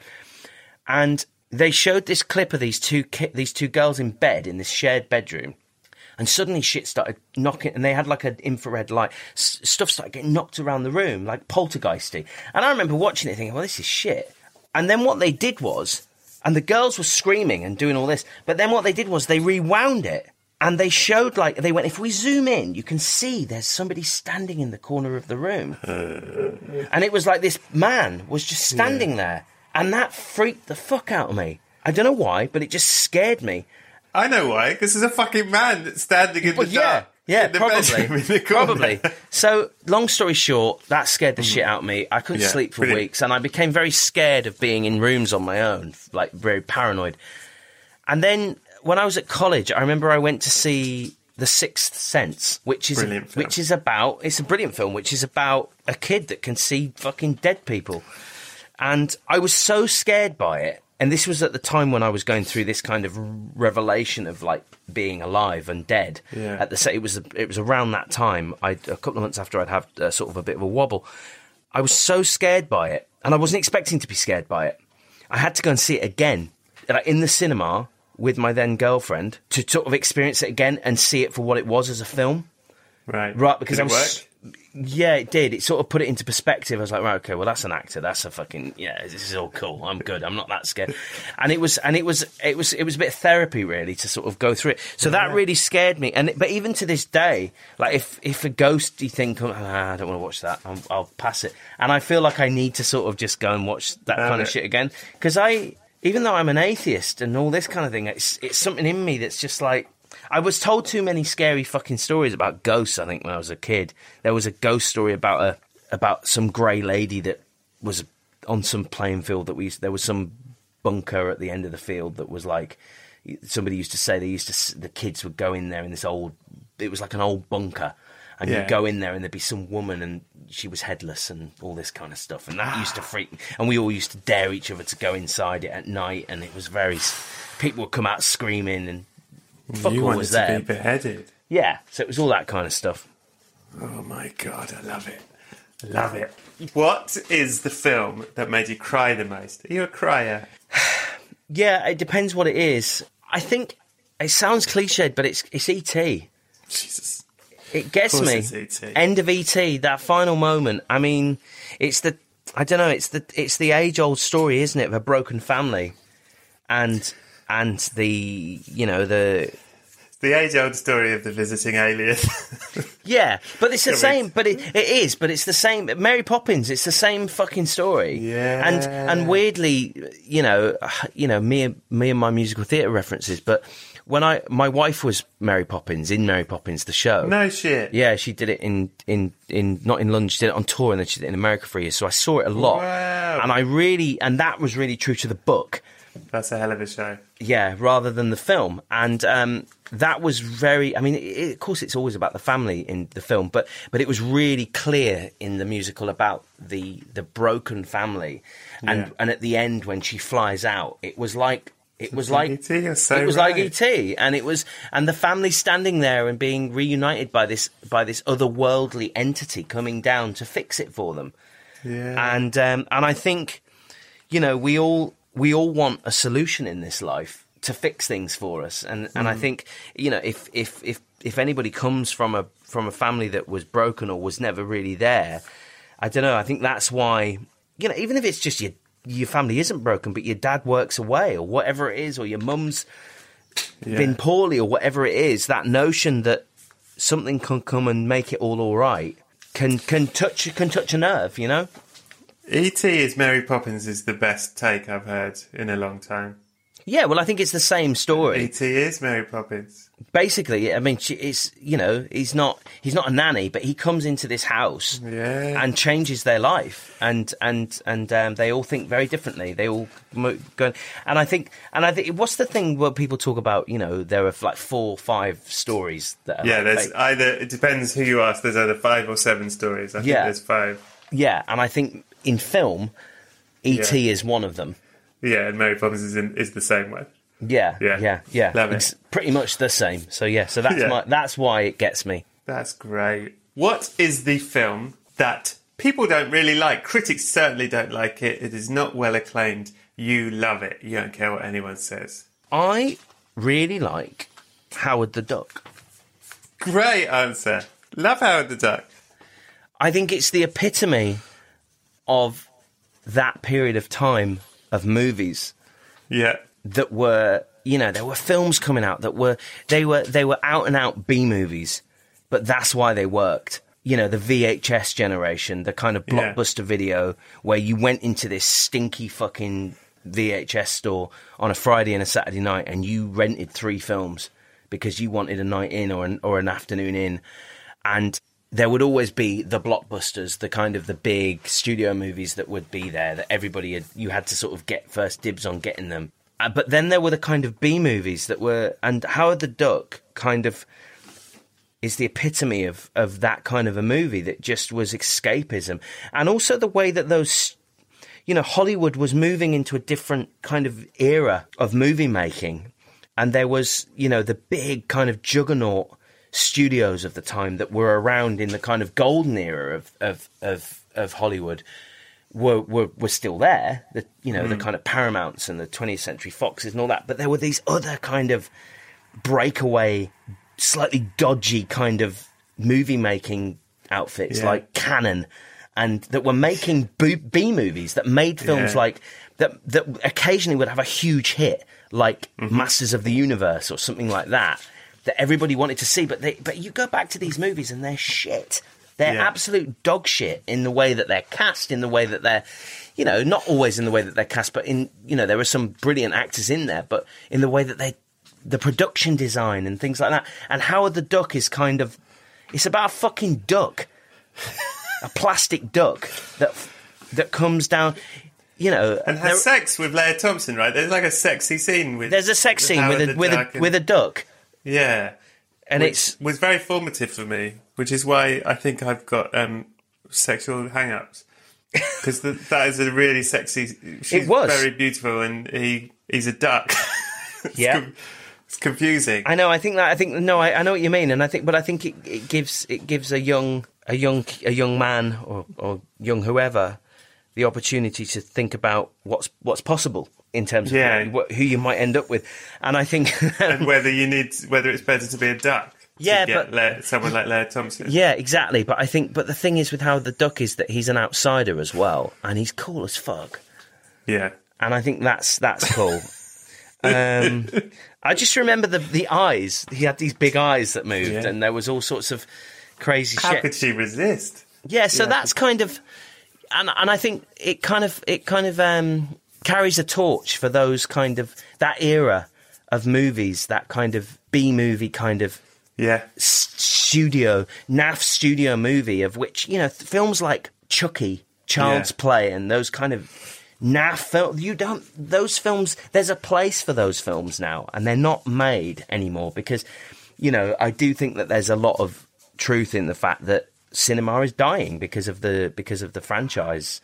and they showed this clip of these two ki- these two girls in bed in this shared bedroom. And suddenly shit started knocking, and they had like an infrared light. S- stuff started getting knocked around the room, like poltergeisty. And I remember watching it thinking, well, this is shit. And then what they did was, and the girls were screaming and doing all this, but then what they did was they rewound it. And they showed, like, they went, if we zoom in, you can see there's somebody standing in the corner of the room. And it was like this man was just standing there. And that freaked the fuck out of me. I don't know why, but it just scared me. I know why, because there's a fucking man standing in Well, the yeah, dark. yeah, in the probably, bedroom in the corner. probably. So, long story short, that scared the shit out of me. I couldn't Yeah, sleep for brilliant. weeks, and I became very scared of being in rooms on my own, like very paranoid. And then, when I was at college, I remember I went to see The Sixth Sense, which is Brilliant film. which is about it's a brilliant film, which is about a kid that can see fucking dead people. And I was so scared by it. And this was at the time when I was going through this kind of revelation of like being alive and dead. Yeah. At the it was it was around that time. I a couple of months after I'd had uh, sort of a bit of a wobble. I was so scared by it, and I wasn't expecting to be scared by it. I had to go and see it again, like in the cinema with my then girlfriend, to sort of experience it again and see it for what it was as a film. Right. Right, because Did I it was. work? Yeah, it did. It sort of put it into perspective. I was like, right, okay, well, that's an actor. That's a fucking yeah. This is all cool. I'm good. I'm not that scared. And it was, and it was, it was, it was a bit of therapy, really, to sort of go through it. So that really scared me. And but even to this day, like if if a ghosty thing comes, ah, I don't want to watch that. I'll, I'll pass it. And I feel like I need to sort of just go and watch that Damn kind of it. shit again, because I, even though I'm an atheist and all this kind of thing, it's it's something in me that's just like. I was told too many scary fucking stories about ghosts, I think, when I was a kid. There was a ghost story about a about some grey lady that was on some playing field that we used, there was some bunker at the end of the field that was like, somebody used to say they used to, the kids would go in there in this old it was like an old bunker. And Yeah. you'd go in there and there'd be some woman and she was headless and all this kind of stuff. And that used to freak me. And we all used to dare each other to go inside it at night. And it was very... People would come out screaming and fuck you all wanted was to there. be beheaded. Yeah, so it was all that kind of stuff. Oh my God, I love it. I love it. What is the film that made you cry the most? Are you a crier? Yeah, it depends what it is. I think... It sounds cliched, but it's it's E T Jesus. It gets Of course me. it's E T End of E T, that final moment. I mean, it's the I don't know. It's the it's the age old story, isn't it, of a broken family, and and the you know the The age-old story of the visiting alien. yeah. But it's the Can we- same. But it it is. But it's the same. Mary Poppins. It's the same fucking story. Yeah. And and weirdly, you know, you know, me and me and my musical theatre references, but. When I, my wife was Mary Poppins in Mary Poppins the show. No shit. Yeah, she did it in, in, in not in London. She did it on tour, and then she did it in America for a year. So I saw it a lot, Wow. and I really, and that was really true to the book. That's a hell of a show. Yeah, rather than the film, and um, that was very. I mean, it, of course, it's always about the family in the film, but but it was really clear in the musical about the the broken family, and Yeah. and at the end when she flies out, it was like. It was like E T, you're so it was right. like E T, and it was, and the family standing there and being reunited by this by this otherworldly entity coming down to fix it for them. Yeah. And um, and I think, you know, we all we all want a solution in this life to fix things for us, and and I think, you know, if if if if anybody comes from a from a family that was broken or was never really there, I don't know. I think that's why, you know, even if it's just your. Your family isn't broken, but your dad works away or whatever it is, or your mum's Yeah. been poorly or whatever it is, that notion that something can come and make it all all right can can touch can touch a nerve, you know? E T is Mary Poppins is the best take I've heard in a long time. Yeah, well, I think it's the same E story. T is Mary Poppins. Basically, I mean, she, it's, you know, he's not he's not a nanny, but he comes into this house Yeah. and changes their life, and and and um, they all think very differently. They all mo- go, and I think, and I think, what's the thing where people talk about? You know, there are like four, five stories that. Are Yeah, like, there's like- either, it depends who you ask, there's either five or seven stories. I think Yeah. there's five. yeah, and I think in film, E T is one of them. Yeah, and Mary Poppins is, in, is the same one. Yeah, Yeah. yeah, yeah. Love it. It's pretty much the same. So yeah, so that's Yeah. my that's why it gets me. That's great. What is the film that people don't really like? Critics certainly don't like it. It is not well acclaimed. You love it. You don't care what anyone says. I really like Howard the Duck. Great answer. Love Howard the Duck. I think it's the epitome of that period of time of movies Yeah. that were, you know, there were films coming out that were they were they were out and out B movies, but that's why they worked. You know, the V H S generation, the kind of Yeah. blockbuster video where you went into this stinky fucking V H S store on a Friday and a Saturday night and you rented three films because you wanted a night in or an, or an afternoon in, and there would always be the blockbusters, the kind of the big studio movies that would be there that everybody had, you had to sort of get first dibs on getting them. Uh, but then there were the kind of B movies that were, and Howard the Duck kind of is the epitome of, of that kind of a movie that just was escapism. And also the way that those, you know, Hollywood was moving into a different kind of era of movie making. And there was, you know, the big kind of juggernaut studios of the time that were around in the kind of golden era of, of, of, of Hollywood. Were, were were still there, the you know mm. the kind of Paramounts and the twentieth Century Foxes and all that, but there were these other kind of breakaway, slightly dodgy kind of movie making outfits Yeah. like Canon, and that were making B, B movies that made films Yeah. like that that occasionally would have a huge hit, like Mm-hmm. Masters of the Universe or something like that, that everybody wanted to see. But they but you go back to these movies and they're shit. They're Yeah. absolute dog shit in the way that they're cast, in the way that they're, you know, not always in the way that they're cast, but in, you know, there are some brilliant actors in there, but in the way that they, the production design and things like that. And Howard the Duck is kind of, it's about a fucking duck, a plastic duck that that comes down, you know. And there- has sex with Leia Thompson, right? There's like a sexy scene with. there's a sex with scene Howard with a the with a Duck and- with a duck. Yeah. and which it's was very formative for me, which is why I think I've got um, sexual hang-ups. Because that is a really sexy... She's it was. very beautiful, and he he's a duck. it's yeah. com- it's confusing. I know, I think that, I think, no, I, I know what you mean, and I think, but I think it, it gives it gives a young, a young, a young man, or, or young whoever, the opportunity to think about what's what's possible in terms of yeah. what, who you might end up with. And I think... and whether you need, whether it's better to be a duck. Yeah, but Le- someone like Laird Thompson. Yeah, exactly. But I think, but the thing is with how the duck is that he's an outsider as well, and he's cool as fuck. Yeah, and I think that's that's cool. um, I just remember the the eyes. He had these big eyes that moved, yeah. and there was all sorts of crazy how shit. How could she resist? Yeah, so yeah. that's kind of, and and I think it kind of it kind of um, carries a torch for those kind of that era of movies, that kind of B movie kind of. Yeah, studio, naff studio movie of which, you know, th- films like Chucky, Child's yeah. Play, and those kind of naff films. You don't those films. There's a place for those films now, and they're not made anymore because, you know, I do think that there's a lot of truth in the fact that cinema is dying because of the because of the franchise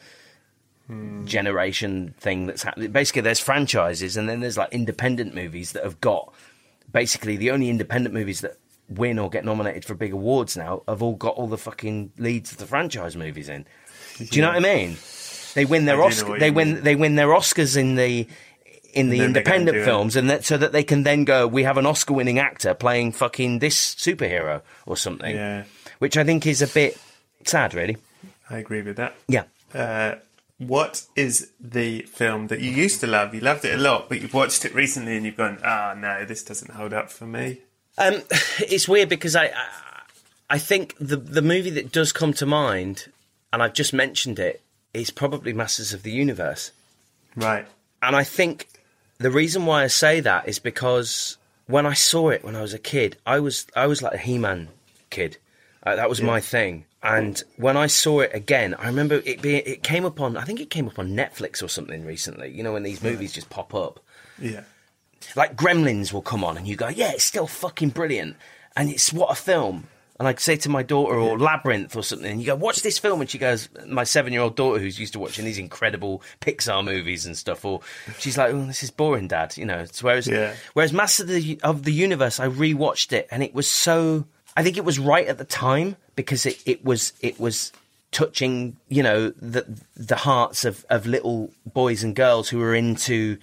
hmm. generation thing that's happening. Basically, there's franchises, and then there's like independent movies that have got basically the only independent movies that win or get nominated for big awards now have all got all the fucking leads of the franchise movies in. Do you know what I mean? They win their Oscar. They win. Mean. They win their Oscars in the in the independent films, it. and that so that they can then go. We have an Oscar-winning actor playing fucking this superhero or something. Yeah. Which I think is a bit sad, really. I agree with that. Yeah. Uh, what is the film that you used to love? You loved it a lot, but you've watched it recently and you've gone, "Ah, oh, no, this doesn't hold up for me." Um, it's weird because I, I, I think the the movie that does come to mind, and I've just mentioned it, is probably Masters of the Universe. Right. And I think the reason why I say that is because when I saw it when I was a kid, I was I was like a He-Man kid. Uh, that was yeah. my thing. And when I saw it again, I remember it being it came up on I think it came up on Netflix or something recently. You know, when these movies just pop up. Yeah. Like Gremlins will come on and you go, yeah, it's still fucking brilliant. And it's what a film. And I'd say to my daughter, or Labyrinth or something, and you go, watch this film. And she goes, my seven-year-old daughter who's used to watching these incredible Pixar movies and stuff, or she's like, oh, this is boring, Dad. You know, it's whereas, yeah. whereas Master of the, of the Universe, I rewatched it and it was so, I think it was right at the time because it, it was, it was touching, you know, the, the hearts of, of little boys and girls who were into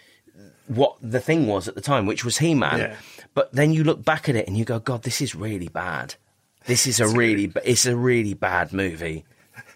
what the thing was at the time, which was He-Man. Yeah. But then you look back at it and you go, God, this is really bad. This is a really, it's a really bad movie.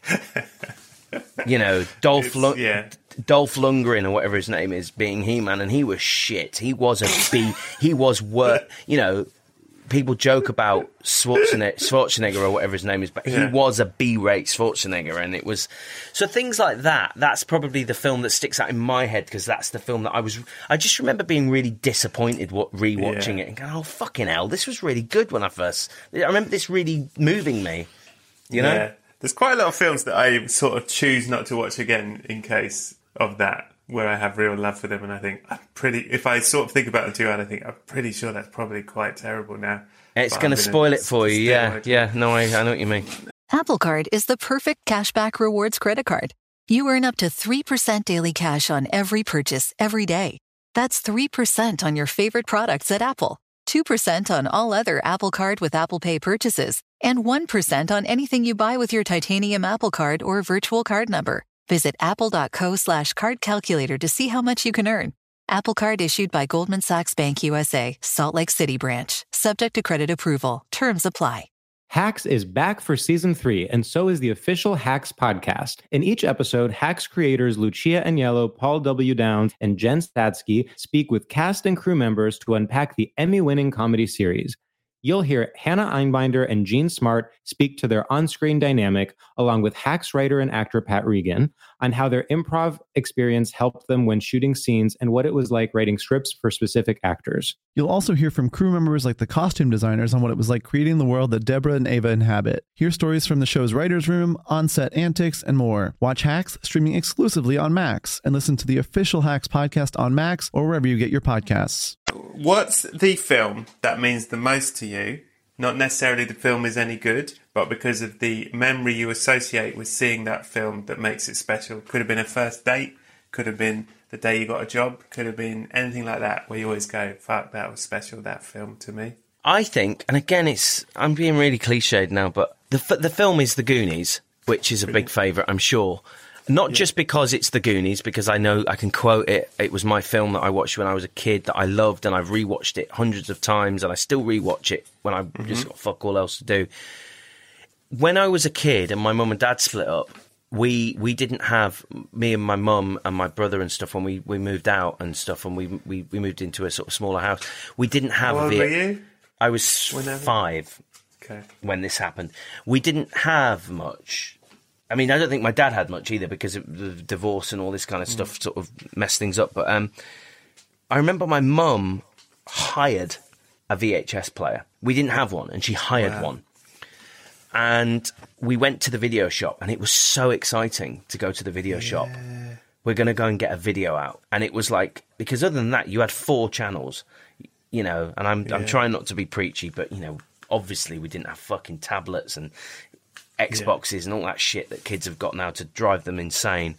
You know, Dolph, Lund- yeah. Dolph Lundgren or whatever his name is being He-Man, and he was shit. He was a B. He was worse. You know, people joke about Schwarzenegger, Schwarzenegger or whatever his name is, but yeah. he was a B-rate Schwarzenegger, and it was so things like that. That's probably the film that sticks out in my head because that's the film that I was. I just remember being really disappointed what rewatching yeah. it and going, "Oh fucking hell, this was really good when I first." I remember this really moving me. You know, yeah. There's quite a lot of films that I sort of choose not to watch again in case of that, where I have real love for them, and I think I'm pretty. If I sort of think about them too hard, I think I'm pretty sure that's probably quite terrible now. It's going to spoil it for you, yeah, yeah. No, I, I know what you mean. Apple Card is the perfect cashback rewards credit card. You earn up to three percent daily cash on every purchase every day. That's three percent on your favorite products at Apple, two percent on all other Apple Card with Apple Pay purchases, and one percent on anything you buy with your titanium Apple Card or virtual card number. Visit apple.co slash card calculator to see how much you can earn. Apple Card issued by Goldman Sachs Bank U S A, Salt Lake City branch. Subject to credit approval. Terms apply. Hacks is back for season three, and so is the official Hacks podcast. In each episode, Hacks creators Lucia Aniello, Paul W. Downs, and Jen Statsky speak with cast and crew members to unpack the Emmy-winning comedy series. You'll hear Hannah Einbinder and Jean Smart speak to their on-screen dynamic, along with Hacks writer and actor Pat Regan. on how their improv experience helped them when shooting scenes and what it was like writing scripts for specific actors. You'll also hear from crew members like the costume designers on what it was like creating the world that Deborah and Ava inhabit. Hear stories from the show's writer's room, on-set antics, and more. Watch Hacks streaming exclusively on Max, and listen to the official Hacks podcast on Max or wherever you get your podcasts. What's the film that means the most to you? Not necessarily the film is any good, but because of the memory you associate with seeing that film that makes it special. Could have been a first date, could have been the day you got a job, could have been anything like that, where you always go, fuck, that was special, that film to me. I think, and again, it's I'm being really cliched now, but the the film is The Goonies, which is a big favourite, I'm sure. Not yeah. just because it's The Goonies, because I know I can quote it. It was my film that I watched when I was a kid that I loved, and I've rewatched it hundreds of times, and I still rewatch it when I've mm-hmm. just got fuck all else to do. When I was a kid and my mum and dad split up, we we didn't have, me and my mum and my brother and stuff, when we, we moved out and stuff, and we, we we moved into a sort of smaller house, we didn't have... How old the, were you? I was Whenever? five okay. when this happened. We didn't have much... I mean, I don't think my dad had much either, because of the divorce and all this kind of stuff mm. sort of messed things up. But um, I remember my mum hired a V H S player. We didn't have one, and she hired wow. one. And we went to the video shop, and it was so exciting to go to the video yeah. shop. We're going to go and get a video out. And it was like, because other than that, you had four channels, you know, and I'm, yeah. I'm trying not to be preachy, but, you know, obviously we didn't have fucking tablets and Xboxes yeah. and all that shit that kids have got now to drive them insane.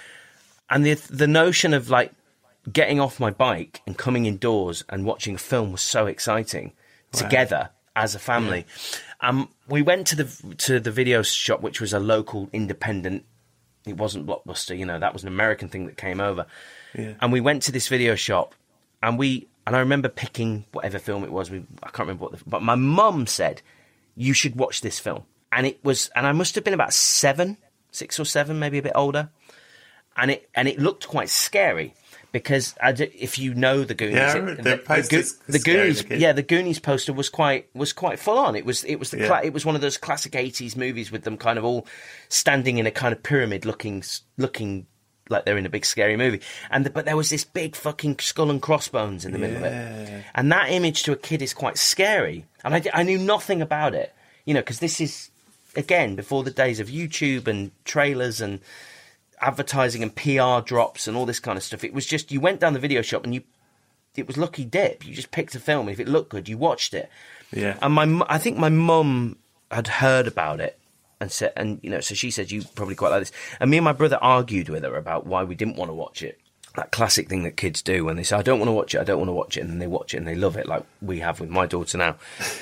And the the notion of like getting off my bike and coming indoors and watching a film was so exciting wow. together as a family. Yeah. Um, we went to the to the video shop, which was a local independent. It wasn't Blockbuster, you know, that was an American thing that came over. Yeah. And we went to this video shop, and we and I remember picking whatever film it was. We I can't remember what the, but my mum said, "You should watch this film." And it was, and I must have been about seven, six or seven, maybe a bit older. And it and it looked quite scary, because I d- if you know the Goonies, yeah, it, the, the, the, the Goonies, yeah, the Goonies poster was quite was quite full on. It was it was the yeah. cla- it was one of those classic eighties movies with them kind of all standing in a kind of pyramid, looking looking like they're in a big scary movie. And the, but there was this big fucking skull and crossbones in the yeah. middle of it, and that image to a kid is quite scary. And I, I knew nothing about it, you know, because this is. Again, before the days of YouTube and trailers and advertising and P R drops and all this kind of stuff, it was just, you went down the video shop and you, it was lucky dip. You just picked a film. If it looked good, you watched it. Yeah. And my, I think my mum had heard about it and said, and you know, so she said, you probably quite like this. And me and my brother argued with her about why we didn't want to watch it. That classic thing that kids do when they say, I don't want to watch it, I don't want to watch it. And then they watch it and they love it, like we have with my daughter now.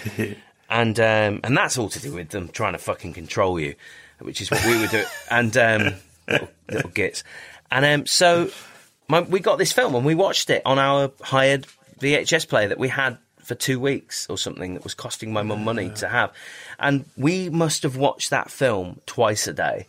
And um, and that's all to do with them trying to fucking control you, which is what we would do. And um, little, little gits. And um, so my, we got this film and we watched it on our hired V H S player that we had for two weeks or something that was costing my mum money to have. And we must have watched that film twice a day.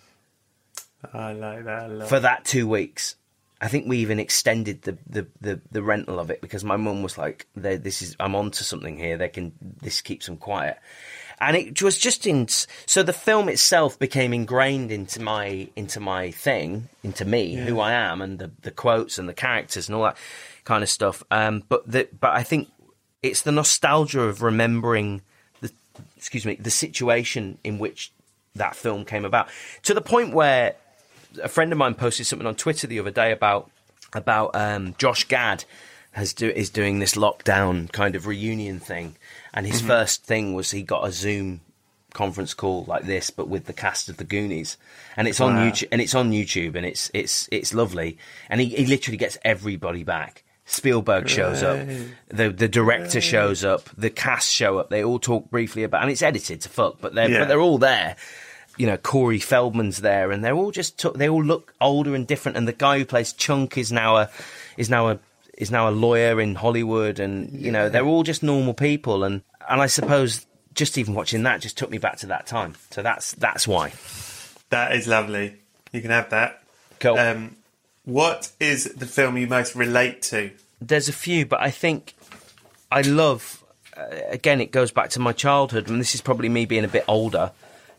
I like that a lot. For that two weeks. I think we even extended the, the, the, the rental of it, because my mum was like, "This is I'm onto something here. They can this keeps them quiet," and it was just in. So the film itself became ingrained into my into my thing, into me, yeah. who I am, and the, the quotes and the characters and all that kind of stuff. Um, but the, but I think it's the nostalgia of remembering the excuse me the situation in which that film came about, to the point where. A friend of mine posted something on Twitter the other day about about um, Josh Gad has do, is doing this lockdown kind of reunion thing, and his mm-hmm. first thing was he got a Zoom conference call like this, but with the cast of the Goonies, and it's wow. on YouTube, and it's on YouTube, and it's it's it's lovely, and he, he literally gets everybody back. Spielberg shows right. up, the the director right. shows up, the cast show up. They all talk briefly about, and it's edited to fuck, but they're yeah. but they're all there. You know, Corey Feldman's there, and they're all just t- they all look older and different. And the guy who plays Chunk is now a is now a is now a lawyer in Hollywood, and you know they're all just normal people. And, and I suppose just even watching that just took me back to that time. So that's that's why. That is lovely. You can have that. Cool. Um, what is the film you most relate to? There's a few, but I think I love. Uh, again, it goes back to my childhood, and this is probably me being a bit older.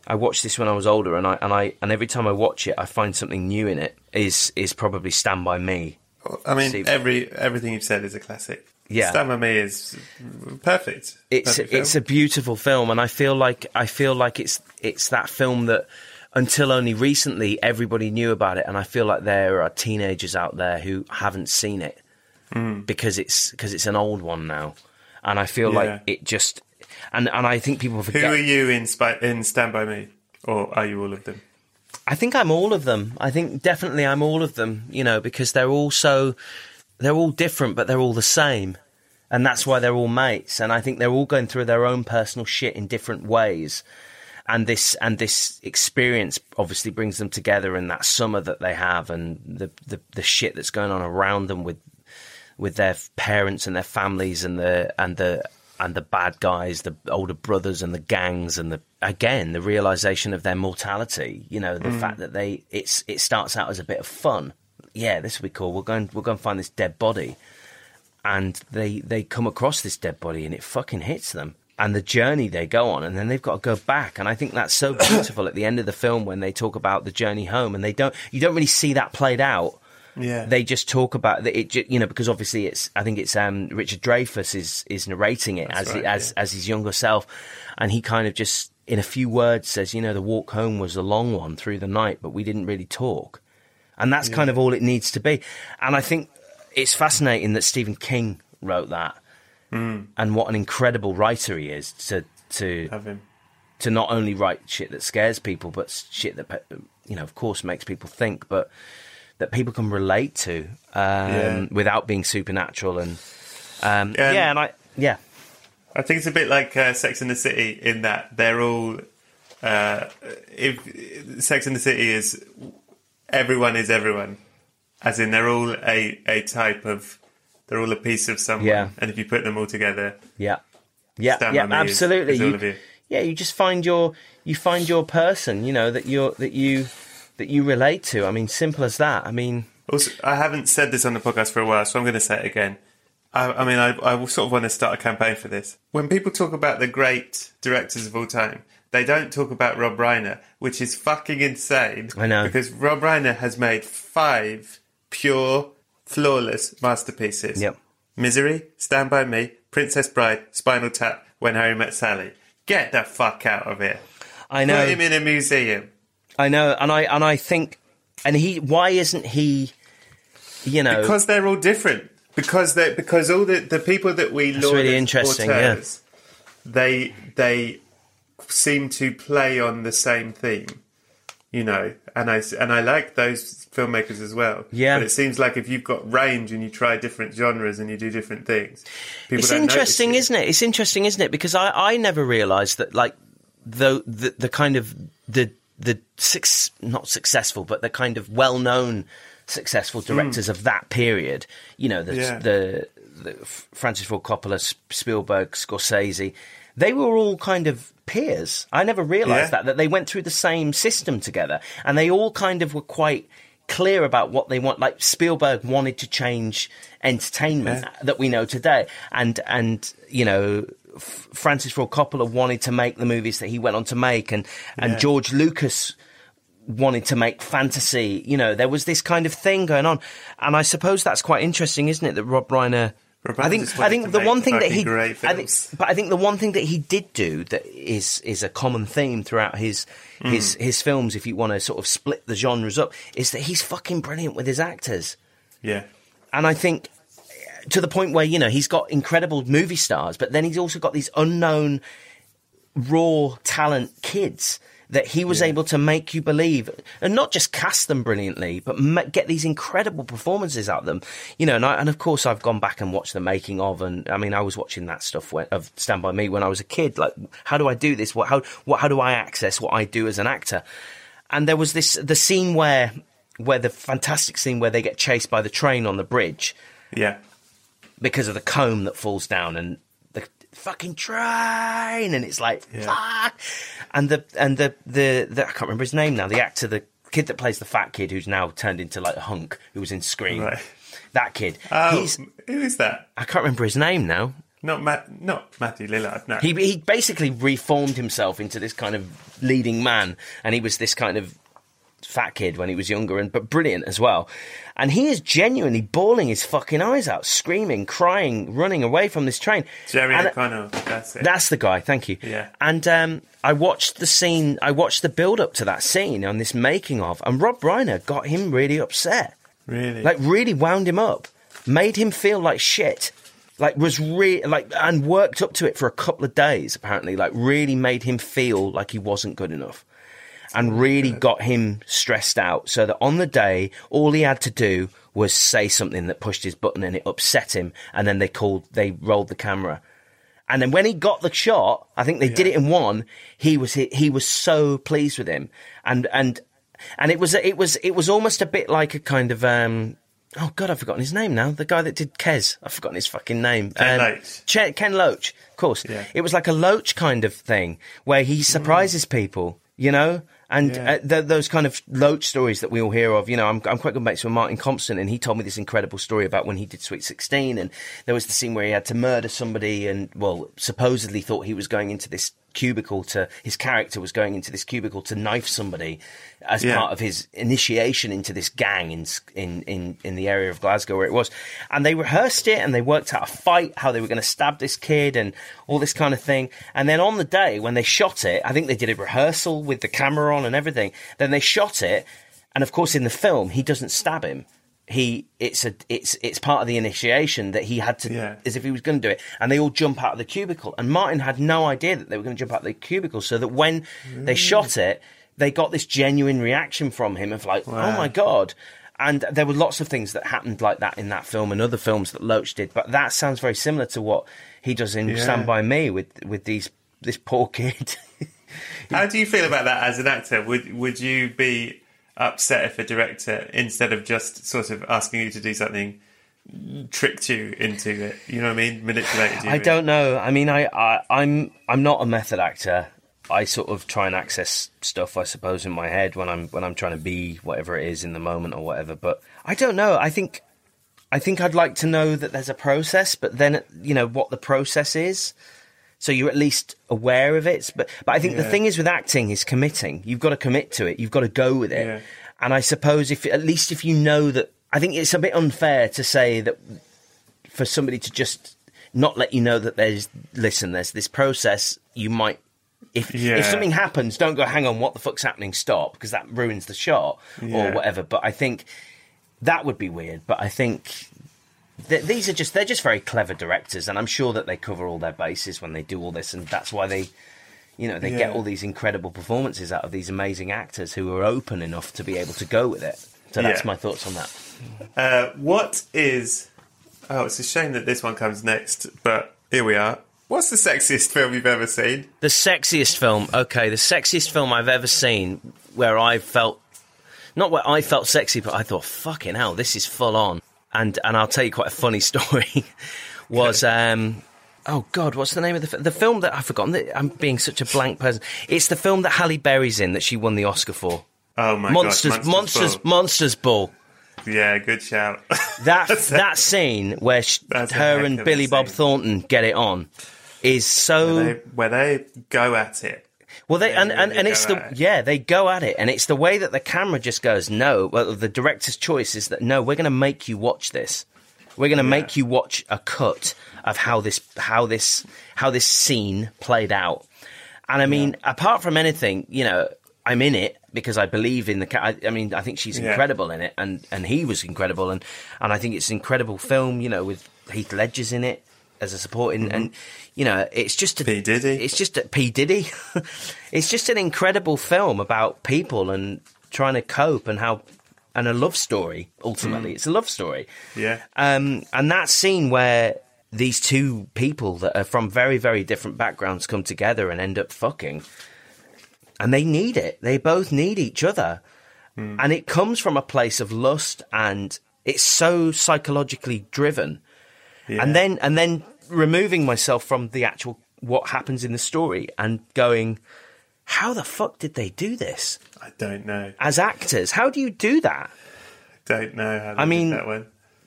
I watched this when I was older, and I and I and every time I watch it, I find something new in it. Is is probably Stand By Me. I mean, Steve. every everything you've said is a classic. Yeah. Stand By Me is perfect. It's perfect it's a beautiful film, and I feel like I feel like it's it's that film that until only recently everybody knew about it, and I feel like there are teenagers out there who haven't seen it mm. because it's because it's an old one now, and I feel yeah. like it just and and I think people forget. Who are you in Spy, in Stand By Me, or are you all of them? I think I'm all of them. I think definitely I'm all of them. You know, because they're all so they're all different, but they're all the same. And that's why they're all mates. And I think they're all going through their own personal shit in different ways. And this and this experience obviously brings them together in that summer that they have, and the, the, the shit that's going on around them with with their parents and their families and the and the and the bad guys, the older brothers and the gangs, and the again the realization of their mortality. You know, the mm. fact that they it's it starts out as a bit of fun. Yeah, this will be cool. We're going we're going to find this dead body. And they, they come across this dead body and it fucking hits them. And the journey they go on, and then they've got to go back. And I think that's so beautiful at the end of the film when they talk about the journey home, and they don't, you don't really see that played out. Yeah. They just talk about it, you know, because obviously it's, I think it's um, Richard Dreyfuss is, is narrating it that's as, right, as, yeah. as his younger self. And he kind of just, in a few words, says, you know, the walk home was a long one through the night, but we didn't really talk. And that's yeah. kind of all it needs to be. And I think it's fascinating that Stephen King wrote that, mm. and what an incredible writer he is to to Have him. to not only write shit that scares people, but shit that, you know, of course, makes people think, but that people can relate to um, yeah. without being supernatural. And um, yeah, yeah, and I yeah, I think it's a bit like uh, Sex and the City in that they're all. Uh, if Sex and the City is everyone is everyone. As in, they're all a, a type of, they're all a piece of someone. Yeah. And if you put them all together, yeah, yeah, Stand yeah, By Me absolutely. Is, is all you, of you. Yeah, you just find your, you find your person, you know, that you're that you that you relate to. I mean, simple as that. I mean, also, I haven't said this on the podcast for a while, so I'm going to say it again. I, I mean, I, I sort of want to start a campaign for this. When people talk about the great directors of all time, they don't talk about Rob Reiner, which is fucking insane. I know, because Rob Reiner has made five pure, flawless masterpieces. Yep. Misery, Stand By Me, Princess Bride, Spinal Tap, When Harry Met Sally. Get the fuck out of here. I know. Put him in a museum. I know, and I and I think, and he. Why isn't he? You know, because they're all different. Because they because all the, the people that we That's laud really as interesting. auteurs, Yeah. they they seem to play on the same theme. You know, and I, and I like those filmmakers as well. Yeah. But it seems like if you've got range and you try different genres and you do different things, people it's don't interesting, notice isn't it? It's interesting, isn't it? Because I, I never realised that, like, the, the the kind of the the six, not successful, but the kind of well known successful directors mm. of that period. You know, the Yeah. the, the Francis Ford Coppola, Spielberg, Scorsese. They were all kind of peers. I never realised Yeah. that, that they went through the same system together. And they all kind of were quite clear about what they want. Like Spielberg wanted to change entertainment Yeah. that we know today. And, and you know, F- Francis Ford Coppola wanted to make the movies that he went on to make. And, and Yeah. George Lucas wanted to make fantasy. You know, there was this kind of thing going on. And I suppose that's quite interesting, isn't it, that Rob Reiner... I think I think the one thing that he I think, but I think the one thing that he did do that is is a common theme throughout his mm. his his films, if you want to sort of split the genres up, is that he's fucking brilliant with his actors. Yeah. And I think to the point where, you know, he's got incredible movie stars, but then he's also got these unknown raw talent kids that he was yeah. able to make you believe, and not just cast them brilliantly, but ma- get these incredible performances out of them. You know, and, I, and of course I've gone back and watched the making of, and I mean, I was watching that stuff when, of Stand By Me when I was a kid. Like, how do I do this? What, how, what, how do I access what I do as an actor? And there was this, the scene where, where the fantastic scene where they get chased by the train on the bridge. Yeah. Because of the comb that falls down and the fucking train, and it's like, yeah. fuck. And the and the, the the I can't remember his name now. The actor, the kid that plays the fat kid, who's now turned into like a hunk, who was in Scream. Right. That kid. Oh, he's, who is that? I can't remember his name now. Not Ma- not Matthew Lillard, no. He he basically reformed himself into this kind of leading man, and he was this kind of fat kid when he was younger, and but brilliant as well. And he is genuinely bawling his fucking eyes out, screaming, crying, running away from this train. Jerry and O'Connell, that's it. That's the guy, thank you. Yeah. And um, I watched the scene, I watched the build-up to that scene on this making of, and Rob Reiner got him really upset. Really? Like, really wound him up. Made him feel like shit. Like, was really, like, and worked up to it for a couple of days, apparently. Like, really made him feel like he wasn't good enough. And really got him stressed out, so that on the day, all he had to do was say something that pushed his button and it upset him, and then they called, they rolled the camera. And then when he got the shot, I think they yeah. did it in one, he was, he, he was so pleased with him. And, and, and it was, it was, it was almost a bit like a kind of, um, oh God, I've forgotten his name now. The guy that did Kes. I've forgotten his fucking name. Ken um, Loach. Ch- Ken Loach, of course. Yeah. It was like a Loach kind of thing where he surprises mm. people, you know? And yeah. uh, th- those kind of Loach stories that we all hear of, you know, I'm, I'm quite good mates with Martin Compston, and he told me this incredible story about when he did Sweet sixteen, and there was the scene where he had to murder somebody and, well, supposedly thought he was going into this cubicle to, his character was going into this cubicle to knife somebody as yeah. part of his initiation into this gang in, in, in, in the area of Glasgow where it was. And they rehearsed it and they worked out a fight, how they were going to stab this kid and all this kind of thing. And then on the day when they shot it, I think they did a rehearsal with the camera on and everything. Then they shot it. And of course, in the film, he doesn't stab him. He, it's a, it's, it's part of the initiation that he had to, yeah. as if he was going to do it. And they all jump out of the cubicle. And Martin had no idea that they were going to jump out of the cubicle, so that when mm. they shot it, they got this genuine reaction from him of like, wow. oh my God. And there were lots of things that happened like that in that film and other films that Loach did. But that sounds very similar to what he does in yeah. Stand By Me with, with these, this poor kid. How do you feel about that as an actor? Would, would you be upset if a director, instead of just sort of asking you to do something, tricked you into it? You know what I mean? Manipulated you? I don't know. I mean, I, I, I'm I'm not a method actor. I sort of try and access stuff, I suppose, in my head when I'm when I'm trying to be whatever it is in the moment or whatever. But I don't know. I think I think I'd like to know that there's a process, but then, you know, what the process is, so you're at least aware of it. But but I think yeah. the thing is with acting is committing. You've got to commit to it. You've got to go with it. Yeah. And I suppose if at least if you know that, I think it's a bit unfair to say that for somebody to just not let you know that there's, listen, there's this process, you might, if yeah. if something happens, don't go, hang on, what the fuck's happening, stop, because that ruins the shot yeah. or whatever. But I think that would be weird. But I think th- these are just, they're just very clever directors, and I'm sure that they cover all their bases when they do all this, and that's why they, you know, they yeah. get all these incredible performances out of these amazing actors who are open enough to be able to go with it. So that's yeah. my thoughts on that. Uh, what is... Oh, it's a shame that this one comes next, but here we are. What's the sexiest film you've ever seen? The sexiest film? Okay, the sexiest film I've ever seen where I felt... Not where I felt sexy, but I thought, fucking hell, this is full on. And and I'll tell you quite a funny story. was... um Oh, God, what's the name of the film? The film that I've forgotten. That I'm being such a blank person. It's the film that Halle Berry's in that she won the Oscar for. Oh, my Monsters, God. Monsters, Monsters, Ball. Monsters Ball. Yeah, good shout. That that scene where she, her and Billy Bob Thornton get it on is so... Where they, where they go at it. Well, they, they and, really and, and it's the... It. Yeah, they go at it. And it's the way that the camera just goes, no. Well, the director's choice is that, no, we're going to make you watch this. We're going to yeah. make you watch a cut of how this how this how this scene played out. And I mean, yeah. apart from anything, you know, I'm in it because I believe in the. I, I mean, I think she's yeah. incredible in it, and, and he was incredible, and, and I think it's an incredible film. You know, with Heath Ledger's in it as a supporting, mm-hmm. and you know, it's just a, P Diddy. It's just a, P Diddy. It's just an incredible film about people and trying to cope and how. And a love story, ultimately. Mm. It's a love story. Yeah. Um, and that scene where these two people that are from very, very different backgrounds come together and end up fucking. And they need it. They both need each other. Mm. And it comes from a place of lust, and it's so psychologically driven. Yeah. And then and then removing myself from the actual what happens in the story and going... How the fuck did they do this? I don't know. As actors, how do you do that? I don't know how they I mean, did that one.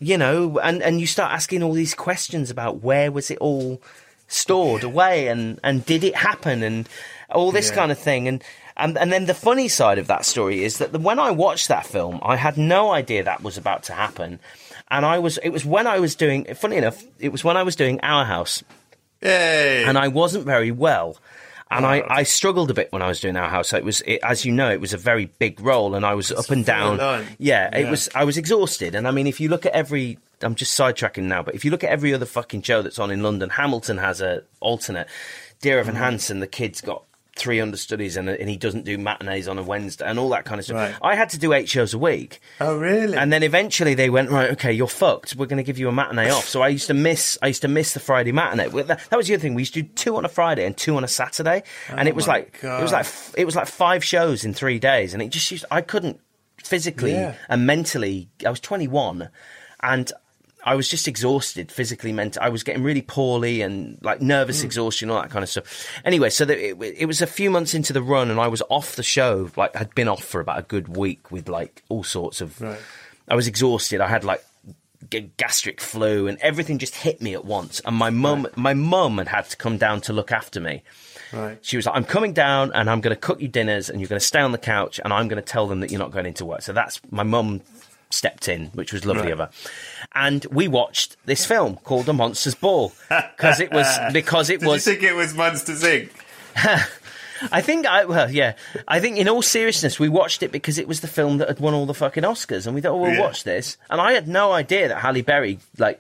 you know, and, and you start asking all these questions about where was it all stored away, and, and did it happen, and all this yeah. kind of thing. And, and and then the funny side of that story is that the, when I watched that film, I had no idea that was about to happen. And I was, it was when I was doing, funny enough, it was when I was doing Our House. Yay! And I wasn't very well. And I, I struggled a bit when I was doing Our House. It was, it, as you know, it was a very big role, and I was it's up and down. Yeah, yeah, it was. I was exhausted. And I mean, if you look at every, I'm just sidetracking now, but if you look at every other fucking show that's on in London, Hamilton has a alternate. Dear Evan mm. Hansen, the kid's got three understudies, and, and he doesn't do matinees on a Wednesday and all that kind of stuff. Right. I had to do eight shows a week. Oh, really? And then eventually they went, right, okay, you're fucked. We're going to give you a matinee off. So I used to miss, I used to miss the Friday matinee. That, that was the other thing. We used to do two on a Friday and two on a Saturday, oh and it was like God. it was like it was like five shows in three days, and it just used. I couldn't physically yeah. and mentally. I was twenty-one, and I was just exhausted physically, mentally. I was getting really poorly and like nervous mm. exhaustion, all that kind of stuff. Anyway, so the, it, it was a few months into the run, and I was off the show. Like I'd been off for about a good week with like all sorts of. Right. I was exhausted. I had like g- gastric flu, and everything just hit me at once. And my mum, right. my mum had had to come down to look after me. Right. She was like, "I'm coming down, and I'm going to cook you dinners, and you're going to stay on the couch, and I'm going to tell them that you're not going into work." So that's my mum stepped in, which was lovely right. of her. And we watched this film called A Monsters Ball because it was because it Did was. You think it was Monsters Incorporated? I think I well yeah I think in all seriousness we watched it because it was the film that had won all the fucking Oscars, and we thought, oh, we'll yeah. watch this. And I had no idea that Halle Berry like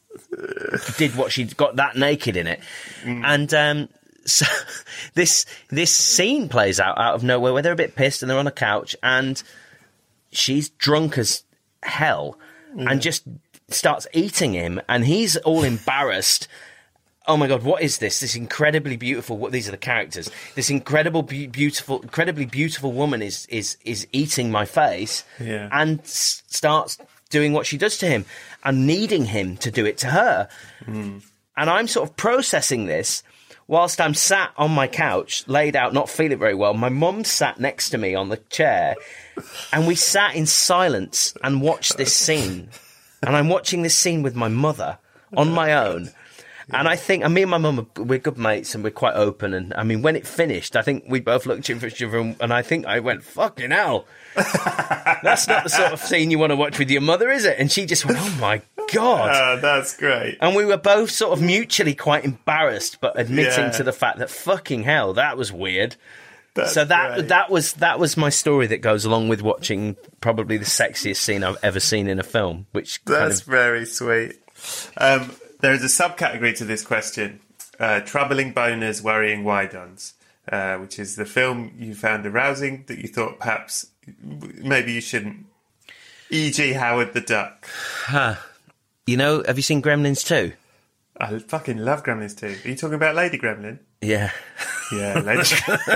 did what she got that naked in it. Mm. And um, so this this scene plays out out of nowhere where they're a bit pissed and they're on a couch, and she's drunk as hell yeah. and just starts eating him, and he's all embarrassed. Oh my God, what is this? This incredibly beautiful, what these are the characters. This incredible, be- beautiful, incredibly beautiful woman is is is eating my face yeah. and s- starts doing what she does to him and needing him to do it to her. Mm. And I'm sort of processing this whilst I'm sat on my couch, laid out, not feeling very well. My mum sat next to me on the chair, and we sat in silence and watched this scene. And I'm watching this scene with my mother on my own. Yeah. And I think, and me and my mum, we're good mates and we're quite open. And I mean, when it finished, I think we both looked at each other, and I think I went, fucking hell. That's not the sort of scene you want to watch with your mother, is it? And she just went, oh my God. Uh, that's great. And we were both sort of mutually quite embarrassed, but admitting yeah. to the fact that fucking hell, that was weird. That's so that great. that was that was my story that goes along with watching probably the sexiest scene I've ever seen in a film. Which that's kind of... very sweet. Um, there is a subcategory to this question: uh, troubling boners, worrying why-dons, uh, which is the film you found arousing that you thought perhaps maybe you shouldn't. for example, Howard the Duck. Huh. You know, have you seen Gremlins two? I fucking love Gremlins two. Are you talking about Lady Gremlin? Yeah. Yeah, Lady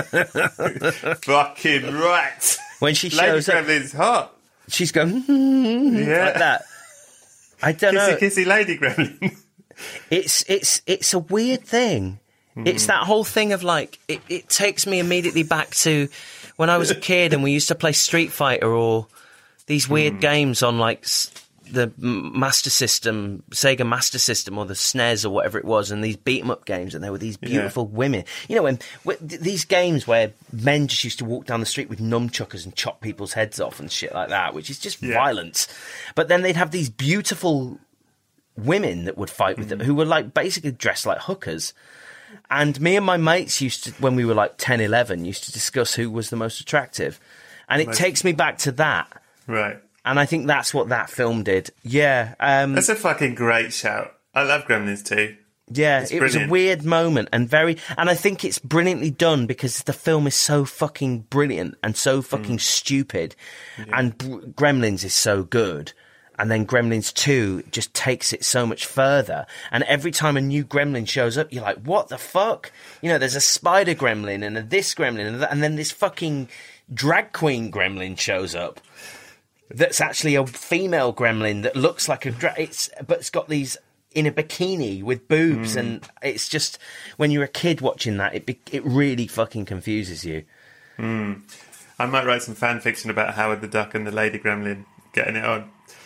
fucking right. When she shows Lady up, Gremlin's hot. She's going yeah. like that. I don't kissy, know. Kissy Lady Gremlin. It's it's it's a weird thing. Mm. It's that whole thing of like it, it takes me immediately back to when I was a kid and we used to play Street Fighter or these weird mm. games on like the Master System, Sega Master System, or the S N E S or whatever it was, and these beat 'em up games, and there were these beautiful yeah. women. You know, when, when these games where men just used to walk down the street with nunchuckers and chop people's heads off and shit like that, which is just yeah. violence. But then they'd have these beautiful women that would fight with mm. them, who were like basically dressed like hookers. And me and my mates used to, when we were like ten, eleven, used to discuss who was the most attractive. And it most... takes me back to that. Right. And I think that's what that film did. Yeah. Um, that's a fucking great shout. I love Gremlins too. Yeah, it's it brilliant. was a weird moment and very... And I think it's brilliantly done because the film is so fucking brilliant and so fucking mm. stupid. Yeah. And B- Gremlins is so good. And then Gremlins two just takes it so much further. And every time a new gremlin shows up, you're like, what the fuck? You know, there's a spider gremlin and a this gremlin and, that, and then this fucking drag queen gremlin shows up. That's actually a female gremlin that looks like a dra- it's but it's got these in a bikini with boobs mm. and it's just when you're a kid watching that it be- it really fucking confuses you. Mm. I might write some fan fiction about Howard the Duck and the Lady Gremlin getting it on.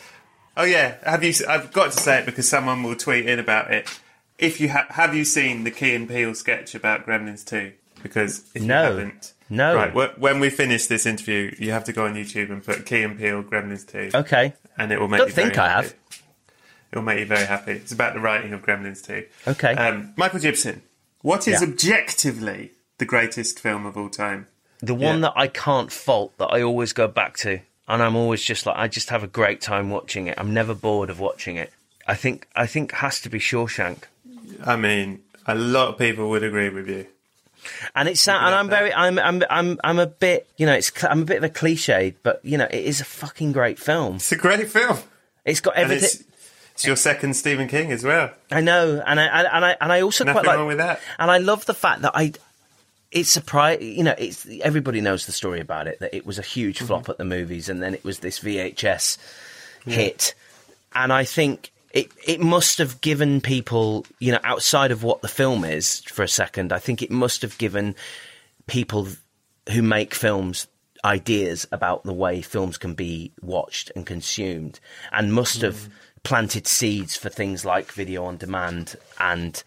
Oh yeah, have you? I've got to say it because someone will tweet in about it. If you ha- have you seen the Key and Peele sketch about Gremlins two? Because if No. you haven't, No. right. wh- When we finish this interview, you have to go on YouTube and put Key and Peele Gremlins two. Okay. And it will make Don't you very think I happy. have. It will make you very happy. It's about the writing of Gremlins two. Okay. Um, Michael Gibson. What is Yeah. objectively the greatest film of all time? The one Yeah. that I can't fault, that I always go back to, and I'm always just like, I just have a great time watching it. I'm never bored of watching it. I think I think has to be Shawshank. I mean, a lot of people would agree with you. And it's and I'm very I'm I'm I'm I'm a bit, you know, it's I'm a bit of a cliche, but you know, it is a fucking great film. It's a great film. It's got And everything. it's, it's your second Stephen King as well. I know, and I and I and I also Nothing quite like, wrong with that. and I love the fact that I. It's surprise, you know. It's everybody knows the story about it, that it was a huge Mm-hmm. flop at the movies, and then it was this V H S hit, and I think it it must have given people, you know, outside of what the film is for a second. I think it must have given people who make films ideas about the way films can be watched and consumed, and must have Mm. planted seeds for things like video on demand and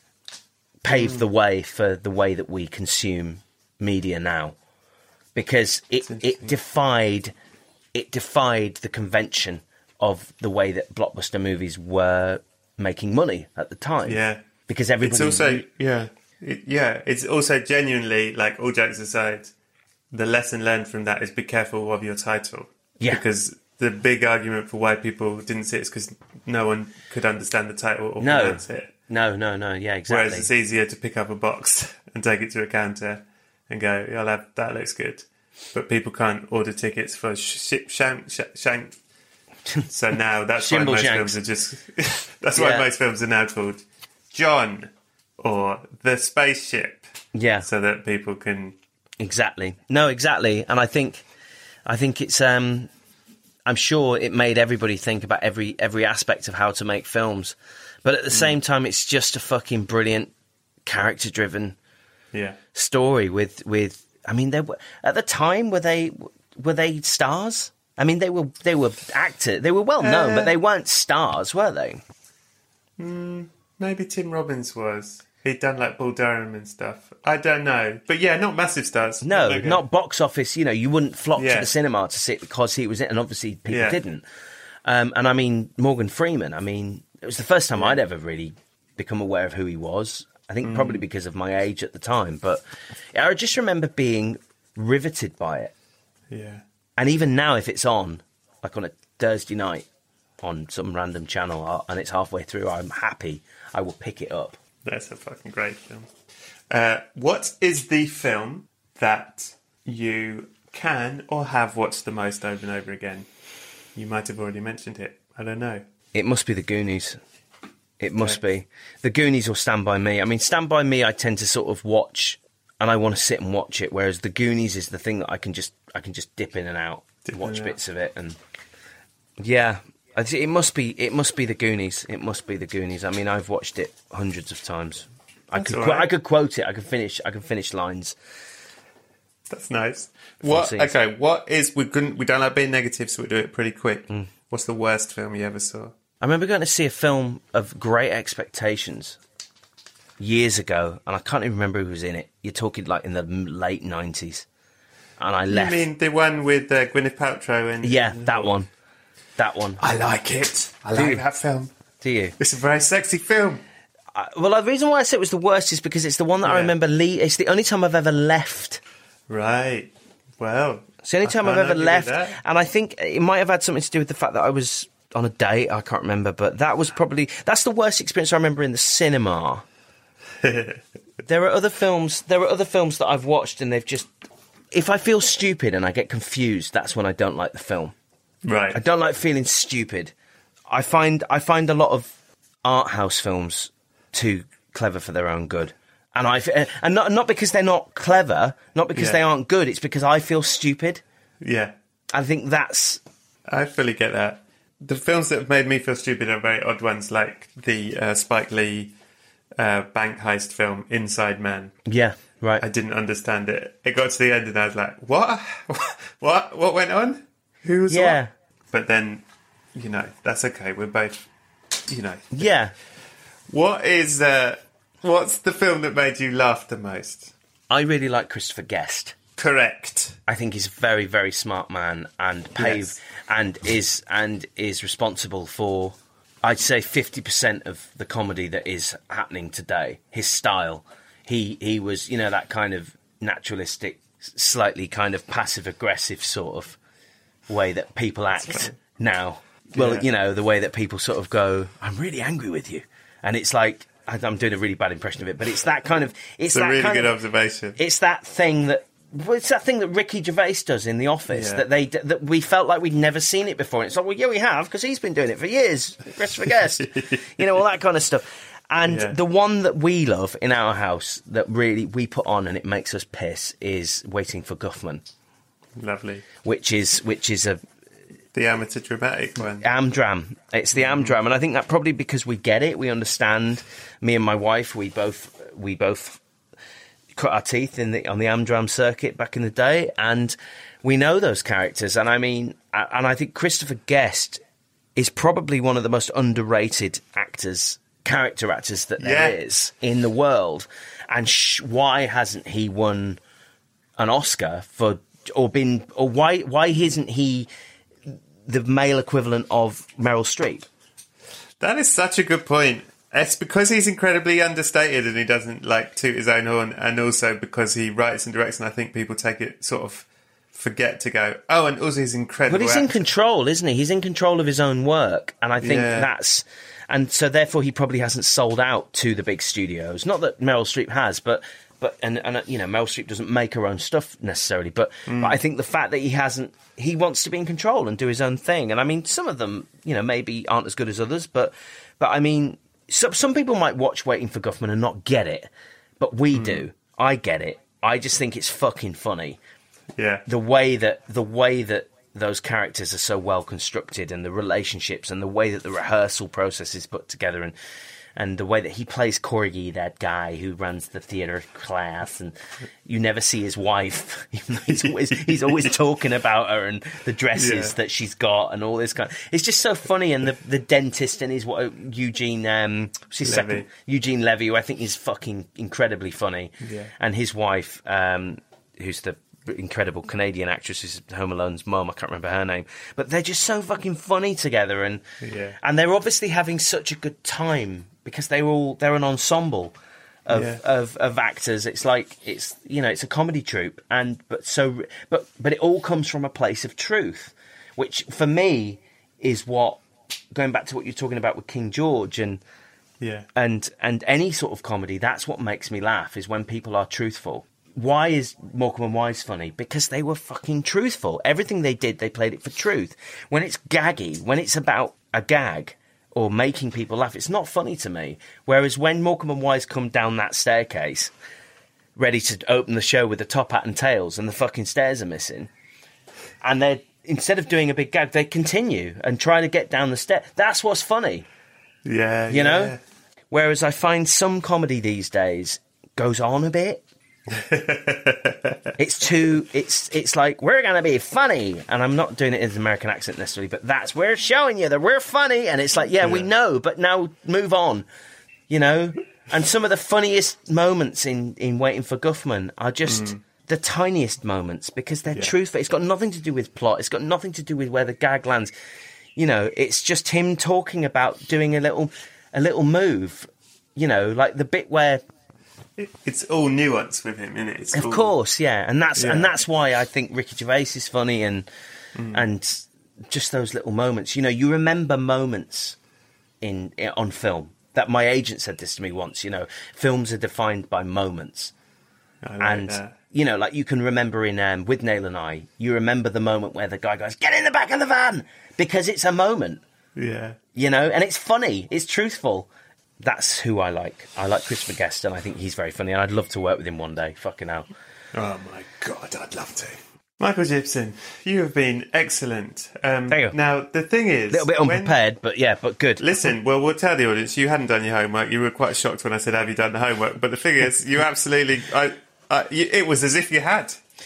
paved the way for the way that we consume media now, because it it defied it defied the convention of the way that blockbuster movies were making money at the time. Yeah. because everybody. It's also, yeah, it, yeah, it's also genuinely, like, all jokes aside, the lesson learned from that is be careful of your title. Yeah. Because the big argument for why people didn't see it is because no one could understand the title or No. pronounce it. No, no, no. Yeah, exactly. Whereas it's easier to pick up a box and take it to a counter and go, "I'll have that. Looks good." But people can't order tickets for ship shank. Sh- shank. So now that's why Shimble most shanks. films are just. That's why Yeah. most films are now called John or The Spaceship, Yeah, so that people can. exactly. No, exactly. And I think, I think it's. Um, I'm sure it made everybody think about every every aspect of how to make films, but at the same time, it's just a fucking brilliant, character-driven Yeah. story with with. I mean, they were at the time. Were they were they stars? I mean, they were they were actors. They were well known, Uh, but they weren't stars, were they? Maybe Tim Robbins was. He'd done like Bull Durham and stuff. I don't know. But yeah, not massive stars. No, Okay. not box office. You know, you wouldn't flock Yeah. to the cinema to see it because he was in, and obviously people Yeah. didn't. Um, and I mean, Morgan Freeman. I mean, it was the first time I'd ever really become aware of who he was. I think Mm. probably because of my age at the time, but I just remember being riveted by it. Yeah. And even now, if it's on, like on a Thursday night on some random channel, uh, and it's halfway through, I'm happy. I will pick it up. That's a fucking great film. Uh, what is the film that you can or have watched the most over and over again? You might have already mentioned it. I don't know. It must be The Goonies. It must be. The Goonies or Stand By Me. I mean, Stand By Me I tend to sort of watch, and I want to sit and watch it, whereas The Goonies is the thing that I can just I can just dip in and out, Dip in watch and bits of it, and yeah, I thi- it must be it must be The Goonies. It must be The Goonies. I mean, I've watched it hundreds of times. I That's could all qu- right. I could quote it. I could finish. I can finish lines. That's nice. What? scenes. Okay. What is we couldn't we don't like being negative, so we do it pretty quick. Mm. What's the worst film you ever saw? I remember going to see a film of Great Expectations years ago, and I can't even remember who was in it. You're talking like in the m- late nineties, and I left. You mean the one with uh, Gwyneth Paltrow and? Yeah, that one. That one. I like it. I Do like you? that film. Do you? It's a very sexy film. I, well, the reason why I said it was the worst is because it's the one that I Yeah. remember. Le- it's the only time I've ever left. Right. Well. It's the only I time I've can't ever argue with left, that. and I think it might have had something to do with the fact that I was on a date. I can't remember, but that was probably that's the worst experience I remember in the cinema. There are other films. There are other films that I've watched, and they've just. If I feel stupid and I get confused, that's when I don't like the film. Right. I don't like feeling stupid. I find I find a lot of art house films too clever for their own good, and I and not not because they're not clever, not because Yeah. they aren't good. It's because I feel stupid. Yeah. I think that's I fully get that. The films that have made me feel stupid are very odd ones, like the uh, Spike Lee uh, bank heist film Inside Man. yeah right. I didn't understand it. It got to the end and I was like, "What? What? What went on? Who was Yeah. what?" But then you know, that's okay. We're both, you know. Yeah. What is, uh, what's the film that made you laugh the most? I really like Christopher Guest. Correct. I think he's a very, very smart man and pave Yes. and is and is responsible for, I'd say, fifty percent of the comedy that is happening today. His style. He he was, you know, that kind of naturalistic, slightly kind of passive-aggressive sort of way that people act now. Well, Yeah. you know, the way that people sort of go, I'm really angry with you. And it's like, I- I'm doing a really bad impression of it, but it's that kind of... It's It's, a that really kind good of, observation. It's that thing that... Well, it's that thing that Ricky Gervais does in The Office, Yeah. that they that we felt like we'd never seen it before. And it's like, well, yeah, we have, because he's been doing it for years. Christopher Guest. You know, all that kind of stuff. And Yeah. the one that we love in our house that really we put on and it makes us piss is Waiting for Guffman, Lovely. which is which is a The amateur dramatic one. Amdram. It's the Amdram, and I think that probably because we get it, we understand. Me and my wife, we both we both cut our teeth in the on the Amdram circuit back in the day, and we know those characters. And I mean, and I think Christopher Guest is probably one of the most underrated actors, character actors that there Yeah. is in the world. And sh- why hasn't he won an Oscar for, or been, or why why isn't he the male equivalent of Meryl Streep? That is such a good point. It's because he's incredibly understated and he doesn't like toot his own horn, and also because he writes and directs, and I think people take it sort of forget to go, oh, and also he's incredible. But he's in actor. control, isn't he? He's in control of his own work, and I think Yeah. that's, and so therefore he probably hasn't sold out to the big studios. Not that Meryl Streep has, but but and and you know Meryl Streep doesn't make her own stuff necessarily, but Mm. but I think the fact that he hasn't, he wants to be in control and do his own thing. And I mean, some of them, you know, maybe aren't as good as others, but but I mean, some some people might watch Waiting for Guffman and not get it, but we Mm. do. I get it. I just think it's fucking funny. Yeah. The way that the way that those characters are so well constructed, and the relationships, and the way that the rehearsal process is put together, and and the way that he plays Corgi, that guy who runs the theatre class, and you never see his wife, even though he's always he's always talking about her and the dresses Yeah. that she's got and all this kind. It's just so funny, and the the dentist and his what Eugene um what's his Levy. second Eugene Levy, who I think is fucking incredibly funny, Yeah. and his wife um who's the incredible Canadian actress who's Home Alone's mum. I can't remember her name, but they're just so fucking funny together, and Yeah. and they're obviously having such a good time because they're all they're an ensemble of, Yeah. of of actors. It's like it's you know it's a comedy troupe, and but so but but it all comes from a place of truth, which for me is what, going back to what you're talking about with King George and Yeah. and and any sort of comedy, that's what makes me laugh, is when people are truthful. Why is Morecambe and Wise funny? Because they were fucking truthful. Everything they did, they played it for truth. When it's gaggy, when it's about a gag or making people laugh, it's not funny to me. Whereas when Morecambe and Wise come down that staircase, ready to open the show with the top hat and tails, and the fucking stairs are missing, and they're, instead of doing a big gag, they continue and try to get down the stair. That's what's funny. Yeah. You know? Whereas I find some comedy these days goes on a bit. It's too, it's it's like, we're going to be funny. And I'm not doing it in an American accent necessarily, but that's, we're showing you that we're funny. And it's like, yeah, we Yeah. know, but now move on, you know? And some of the funniest moments in, in Waiting for Guffman are just the tiniest moments, because they're Yeah. truthful. It's got nothing to do with plot. It's got nothing to do with where the gag lands. You know, it's just him talking about doing a little, a little move, you know, like the bit where, It, it's all nuance with him, isn't it? It's of all, course, yeah, and that's Yeah. and that's why I think Ricky Gervais is funny, and and just those little moments. You know, you remember moments in, in on film. That my agent said this to me once. You know, films are defined by moments, I like and that. you know, like you can remember in um, With Nail and I, you remember the moment where the guy goes, "Get in the back of the van," because it's a moment. Yeah. You know, and it's funny, it's truthful. That's who I like. I like Christopher Guest, and I think he's very funny, and I'd love to work with him one day. Fucking hell. Oh my God, I'd love to. Michael Gibson, you have been excellent. Um, Thank you. Now, the thing is... A little bit when- unprepared, but yeah, but good. Listen, well, we'll tell the audience you hadn't done your homework. You were quite shocked when I said, have you done the homework? But the thing is, you absolutely... I, I, you, it was as if you had.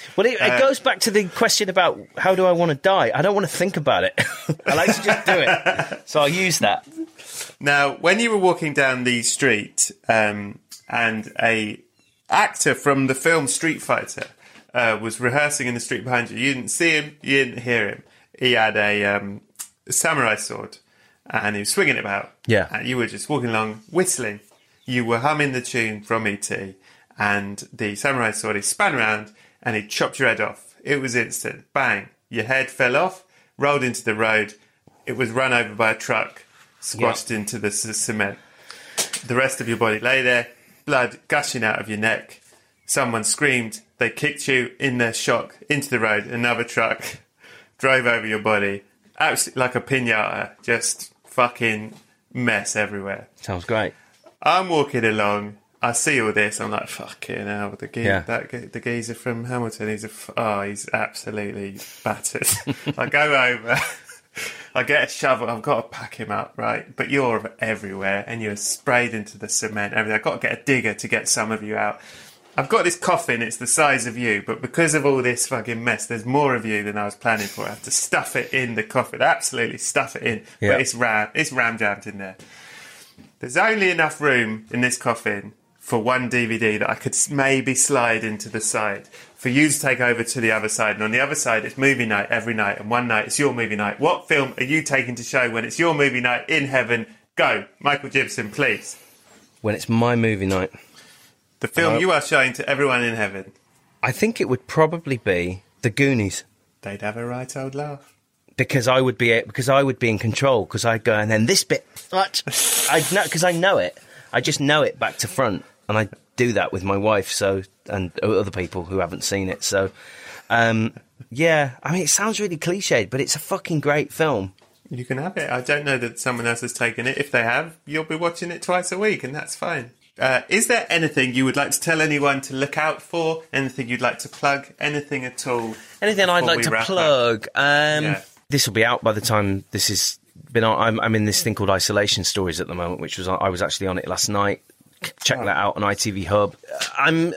Well, it, it Uh, goes back to the question about how do I want to die? I don't want to think about it. I like to just do it. So I'll use that. Now, when you were walking down the street um, and a actor from the film Street Fighter uh, was rehearsing in the street behind you, you didn't see him, you didn't hear him. He had a, um, a samurai sword and he was swinging it about. Yeah. And you were just walking along, whistling. You were humming the tune from E T and the samurai sword, he spun around and he chopped your head off. It was instant. Bang. Your head fell off, rolled into the road. It was run over by a truck, squashed yeah. into the c- cement. The rest of your body lay there, blood gushing out of your neck. Someone screamed. They kicked you in their shock into the road. Another truck drove over your body. Absolutely like a piñata. Just fucking mess everywhere. Sounds great. I'm walking along. I see all this. I'm like, fucking hell. The, ge- Yeah. that, the geezer from Hamilton, he's a f- oh, he's absolutely battered. I go over. I get a shovel. I've got to pack him up, right? But you're everywhere and you're sprayed into the cement. Everything. I've got to get a digger to get some of you out. I've got this coffin. It's the size of you. But because of all this fucking mess, there's more of you than I was planning for. I have to stuff it in the coffin. Absolutely stuff it in. Yeah. But it's ram, it's ram-jammed in there. There's only enough room in this coffin for one D V D that I could maybe slide into the side for you to take over to the other side. And on the other side, it's movie night every night. And one night, it's your movie night. What film are you taking to show when it's your movie night in heaven? Go. Michael Gibson, please. When it's my movie night. The film Uh, you are showing to everyone in heaven. I think it would probably be The Goonies. They'd have a right old laugh. Because I would be because I would be in control. Because I'd go, and then this bit, what? I know because I know it. I just know it back to front, and I do that with my wife. So and other people who haven't seen it. So, um, yeah. I mean, it sounds really cliched, but it's a fucking great film. You can have it. I don't know that someone else has taken it. If they have, you'll be watching it twice a week, and that's fine. Uh, is there anything you would like to tell anyone to look out for? Anything you'd like to plug? Anything at all? Anything I'd before like we to wrap plug? Um, Yeah. This will be out by the time this is been on. I'm, I'm in this thing called Isolation Stories at the moment, which was I was actually on it last night. Check Oh. that out on I T V Hub. I'm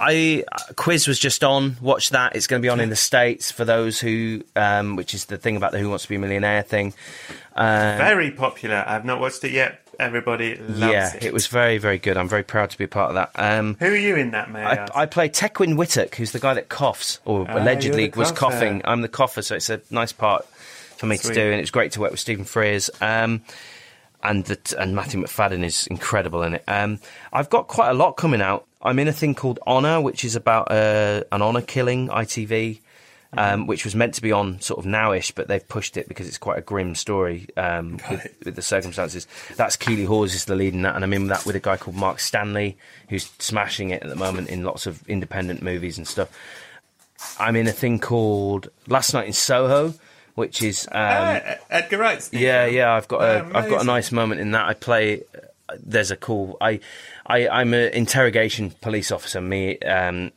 I Quiz was just on. Watch that. It's going to be on in the States for those who, um, which is the thing about the Who Wants to Be a Millionaire thing. Um, Very popular. I've not watched it yet. Everybody loves yeah, it. it was very, very good. I'm very proud to be a part of that. Um, Who are you in that, may I, I, ask? I play Tequin Whittock, who's the guy that coughs, or Ah, allegedly you're the was cougher. coughing. I'm the cougher, so it's a nice part for me Sweet. to do, and it was great to work with Stephen Frears. Um, and the, and Matthew McFadden is incredible in it. Um, I've got quite a lot coming out. I'm in a thing called Honour, which is about uh, an honour killing, I T V, um, which was meant to be on sort of nowish, but they've pushed it because it's quite a grim story um, with, with the circumstances. That's Keely Hawes is the lead in that, and I'm in that with a guy called Mark Stanley, who's smashing it at the moment in lots of independent movies and stuff. I'm in a thing called Last Night in Soho, which is um, ah, Edgar Wright's new yeah, film. yeah. I've got a Oh, I've got a amazing. nice moment in that. I play. Uh, there's a cool. I, I I'm an interrogation police officer. Me, um,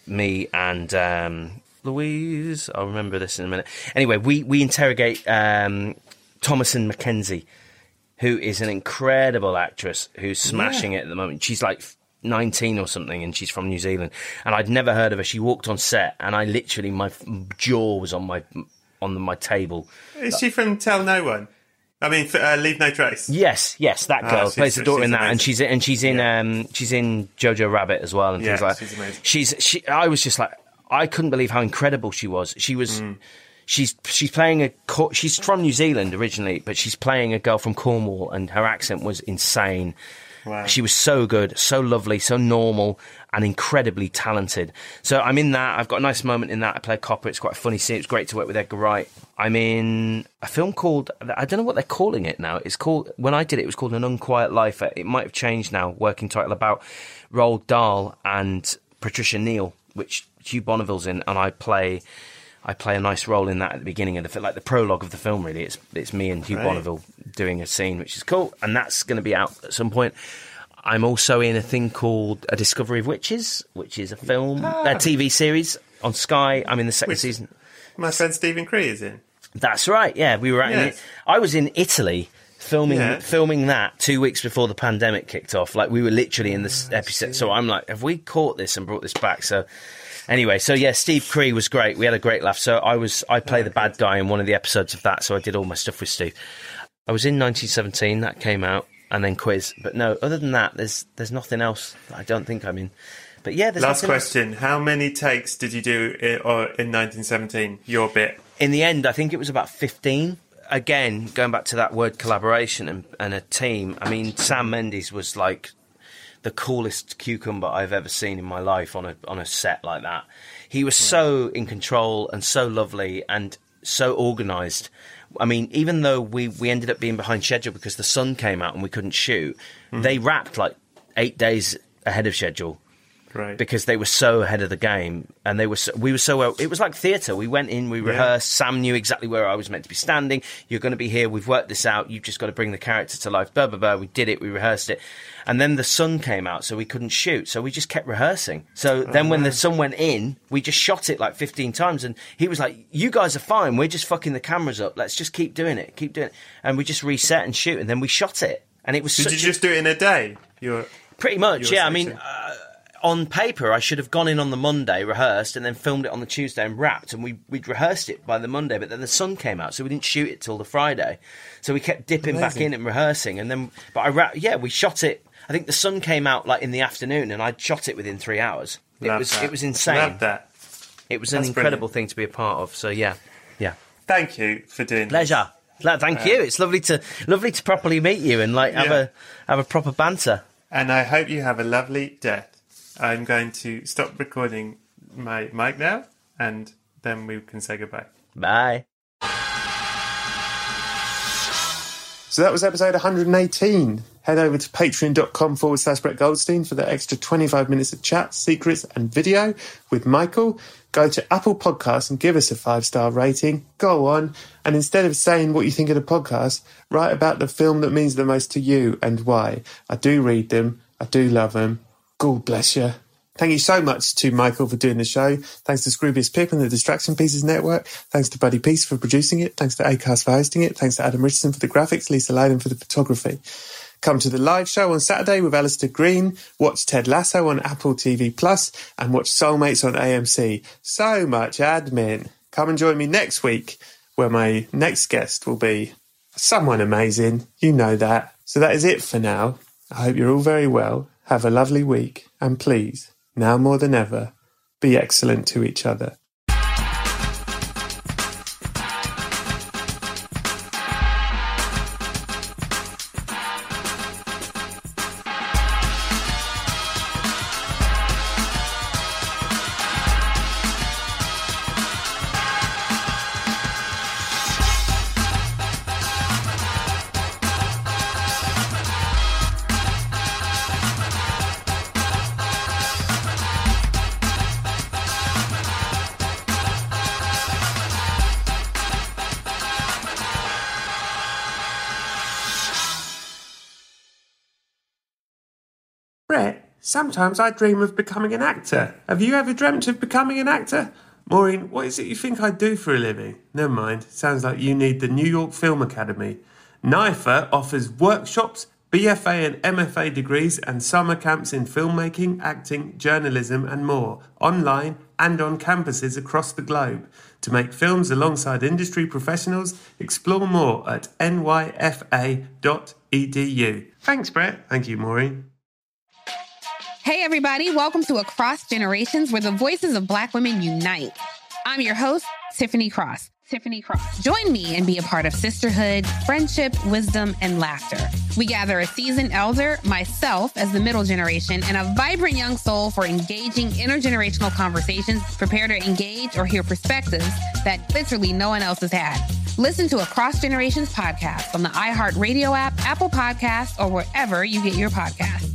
me and um, Louise. I'll remember this in a minute. Anyway, we we interrogate um, Thomasin McKenzie, who is an incredible actress who's smashing it at the moment. She's like nineteen or something, and she's from New Zealand. And I'd never heard of her. She walked on set, and I literally my jaw was on my on the, my table. Is she from Tell No One? I mean, for, uh, Leave No Trace. Yes, yes, that Ah, girl she's- plays the daughter she's in that, and amazing. she's and she's in Yeah. um she's in Jojo Rabbit as well, and Yeah, things like that. she's amazing. She's she. I was just like, I couldn't believe how incredible she was. She was. Mm. She's she's playing a. Co- She's from New Zealand originally, but she's playing a girl from Cornwall, and her accent was insane. Wow. She was so good, so lovely, so normal, and incredibly talented. So I'm in that. I've got a nice moment in that. I play a copper. It's quite a funny scene. It's great to work with Edgar Wright. I'm in a film called, I don't know what they're calling it now. It's called, when I did it, it was called An Unquiet Life. It might have changed now, working title, about Roald Dahl and Patricia Neal, which Hugh Bonneville's in, and I play... I play a nice role in that at the beginning of the film, like the prologue of the film, really. It's it's me and Hugh Right. Bonneville doing a scene, which is cool, and that's going to be out at some point. I'm also in a thing called A Discovery of Witches, which is a film, Ah. a T V series on Sky. I'm in the second Which- season. My friend Stephen Cree is in. That's right, yeah. We were out in Yes. it. I was in Italy filming Yeah. filming that two weeks before the pandemic kicked off. Like, we were literally in this episode. So I'm like, have we caught this and brought this back? So anyway, so yeah, Steve Cree was great. We had a great laugh. So I was I play the bad guy in one of the episodes of that. So I did all my stuff with Steve. I was in nineteen seventeen. That came out, and then Quiz. But no, other than that, there's there's nothing else that I don't think I'm in. But yeah, there's Last nothing else. question. How many takes did you do in, or in nineteen seventeen? Your bit. In the end, I think it was about fifteen. Again, going back to that word collaboration and, and a team, I mean, Sam Mendes was like the coolest cucumber I've ever seen in my life on a on a set like that. He was so in control and so lovely and so organised. I mean, even though we, we ended up being behind schedule because the sun came out and we couldn't shoot, mm. they wrapped like eight days ahead of schedule. Right. Because they were so ahead of the game, and they were so, we were so well. It was like theatre. We went in, we rehearsed. Yeah. Sam knew exactly where I was meant to be standing. You're going to be here. We've worked this out. You've just got to bring the character to life. Blah blah blah. We did it. We rehearsed it, and then the sun came out, so we couldn't shoot. So we just kept rehearsing. So oh, then, when man. the sun went in, we just shot it like fifteen times, and he was like, "You guys are fine. We're just fucking the cameras up. Let's just keep doing it. Keep doing it." And we just reset and shoot, and then we shot it, and it was. Did such you just a- do it in a day? Your pretty much, your yeah. Section. I mean. Uh, On paper, I should have gone in on the Monday, rehearsed, and then filmed it on the Tuesday and wrapped. And we, we'd rehearsed it by the Monday, but then the sun came out, so we didn't shoot it till the Friday. So we kept dipping Amazing. back in and rehearsing. And then, but I wrapped, yeah, we shot it. I think the sun came out like in the afternoon, and I'd shot it within three hours. It Love was that. it was insane. Love that. It was That's an incredible brilliant. thing to be a part of. So yeah, yeah. Thank you for doing. Pleasure. This. Thank um, you. It's lovely to lovely to properly meet you and like have yeah. a have a proper banter. And I hope you have a lovely death. I'm going to stop recording my mic now, and then we can say goodbye. Bye. So that was episode one hundred eighteen. Head over to patreon.com forward slash Brett Goldstein for the extra twenty-five minutes of chat, secrets, and video with Michael. Go to Apple Podcasts and give us a five-star rating. Go on. And instead of saying what you think of the podcast, write about the film that means the most to you and why. I do read them. I do love them. God bless you. Thank you so much to Michael for doing the show. Thanks to Scroobius Pip and the Distraction Pieces Network. Thanks to Buddy Peace for producing it. Thanks to Acast for hosting it. Thanks to Adam Richardson for the graphics, Lisa Lydon for the photography. Come to the live show on Saturday with Alistair Green. Watch Ted Lasso on Apple T V Plus and watch Soulmates on A M C. So much admin. Come and join me next week where my next guest will be someone amazing. You know that. So that is it for now. I hope you're all very well. Have a lovely week, and please, now more than ever, be excellent to each other. Brett, sometimes I dream of becoming an actor. Have you ever dreamt of becoming an actor? Maureen, what is it you think I do for a living? Never mind, sounds like you need the New York Film Academy. N I F A offers workshops, B F A and M F A degrees and summer camps in filmmaking, acting, journalism and more, online and on campuses across the globe. To make films alongside industry professionals, explore more at N Y F A dot E D U. Thanks, Brett. Thank you, Maureen. Hey, everybody. Welcome to Across Generations, where the voices of Black women unite. I'm your host, Tiffany Cross. Tiffany Cross. Join me and be a part of sisterhood, friendship, wisdom, and laughter. We gather a seasoned elder, myself as the middle generation, and a vibrant young soul for engaging intergenerational conversations. Prepare to engage or hear perspectives that literally no one else has had. Listen to Across Generations podcast on the iHeartRadio app, Apple Podcasts, or wherever you get your podcasts.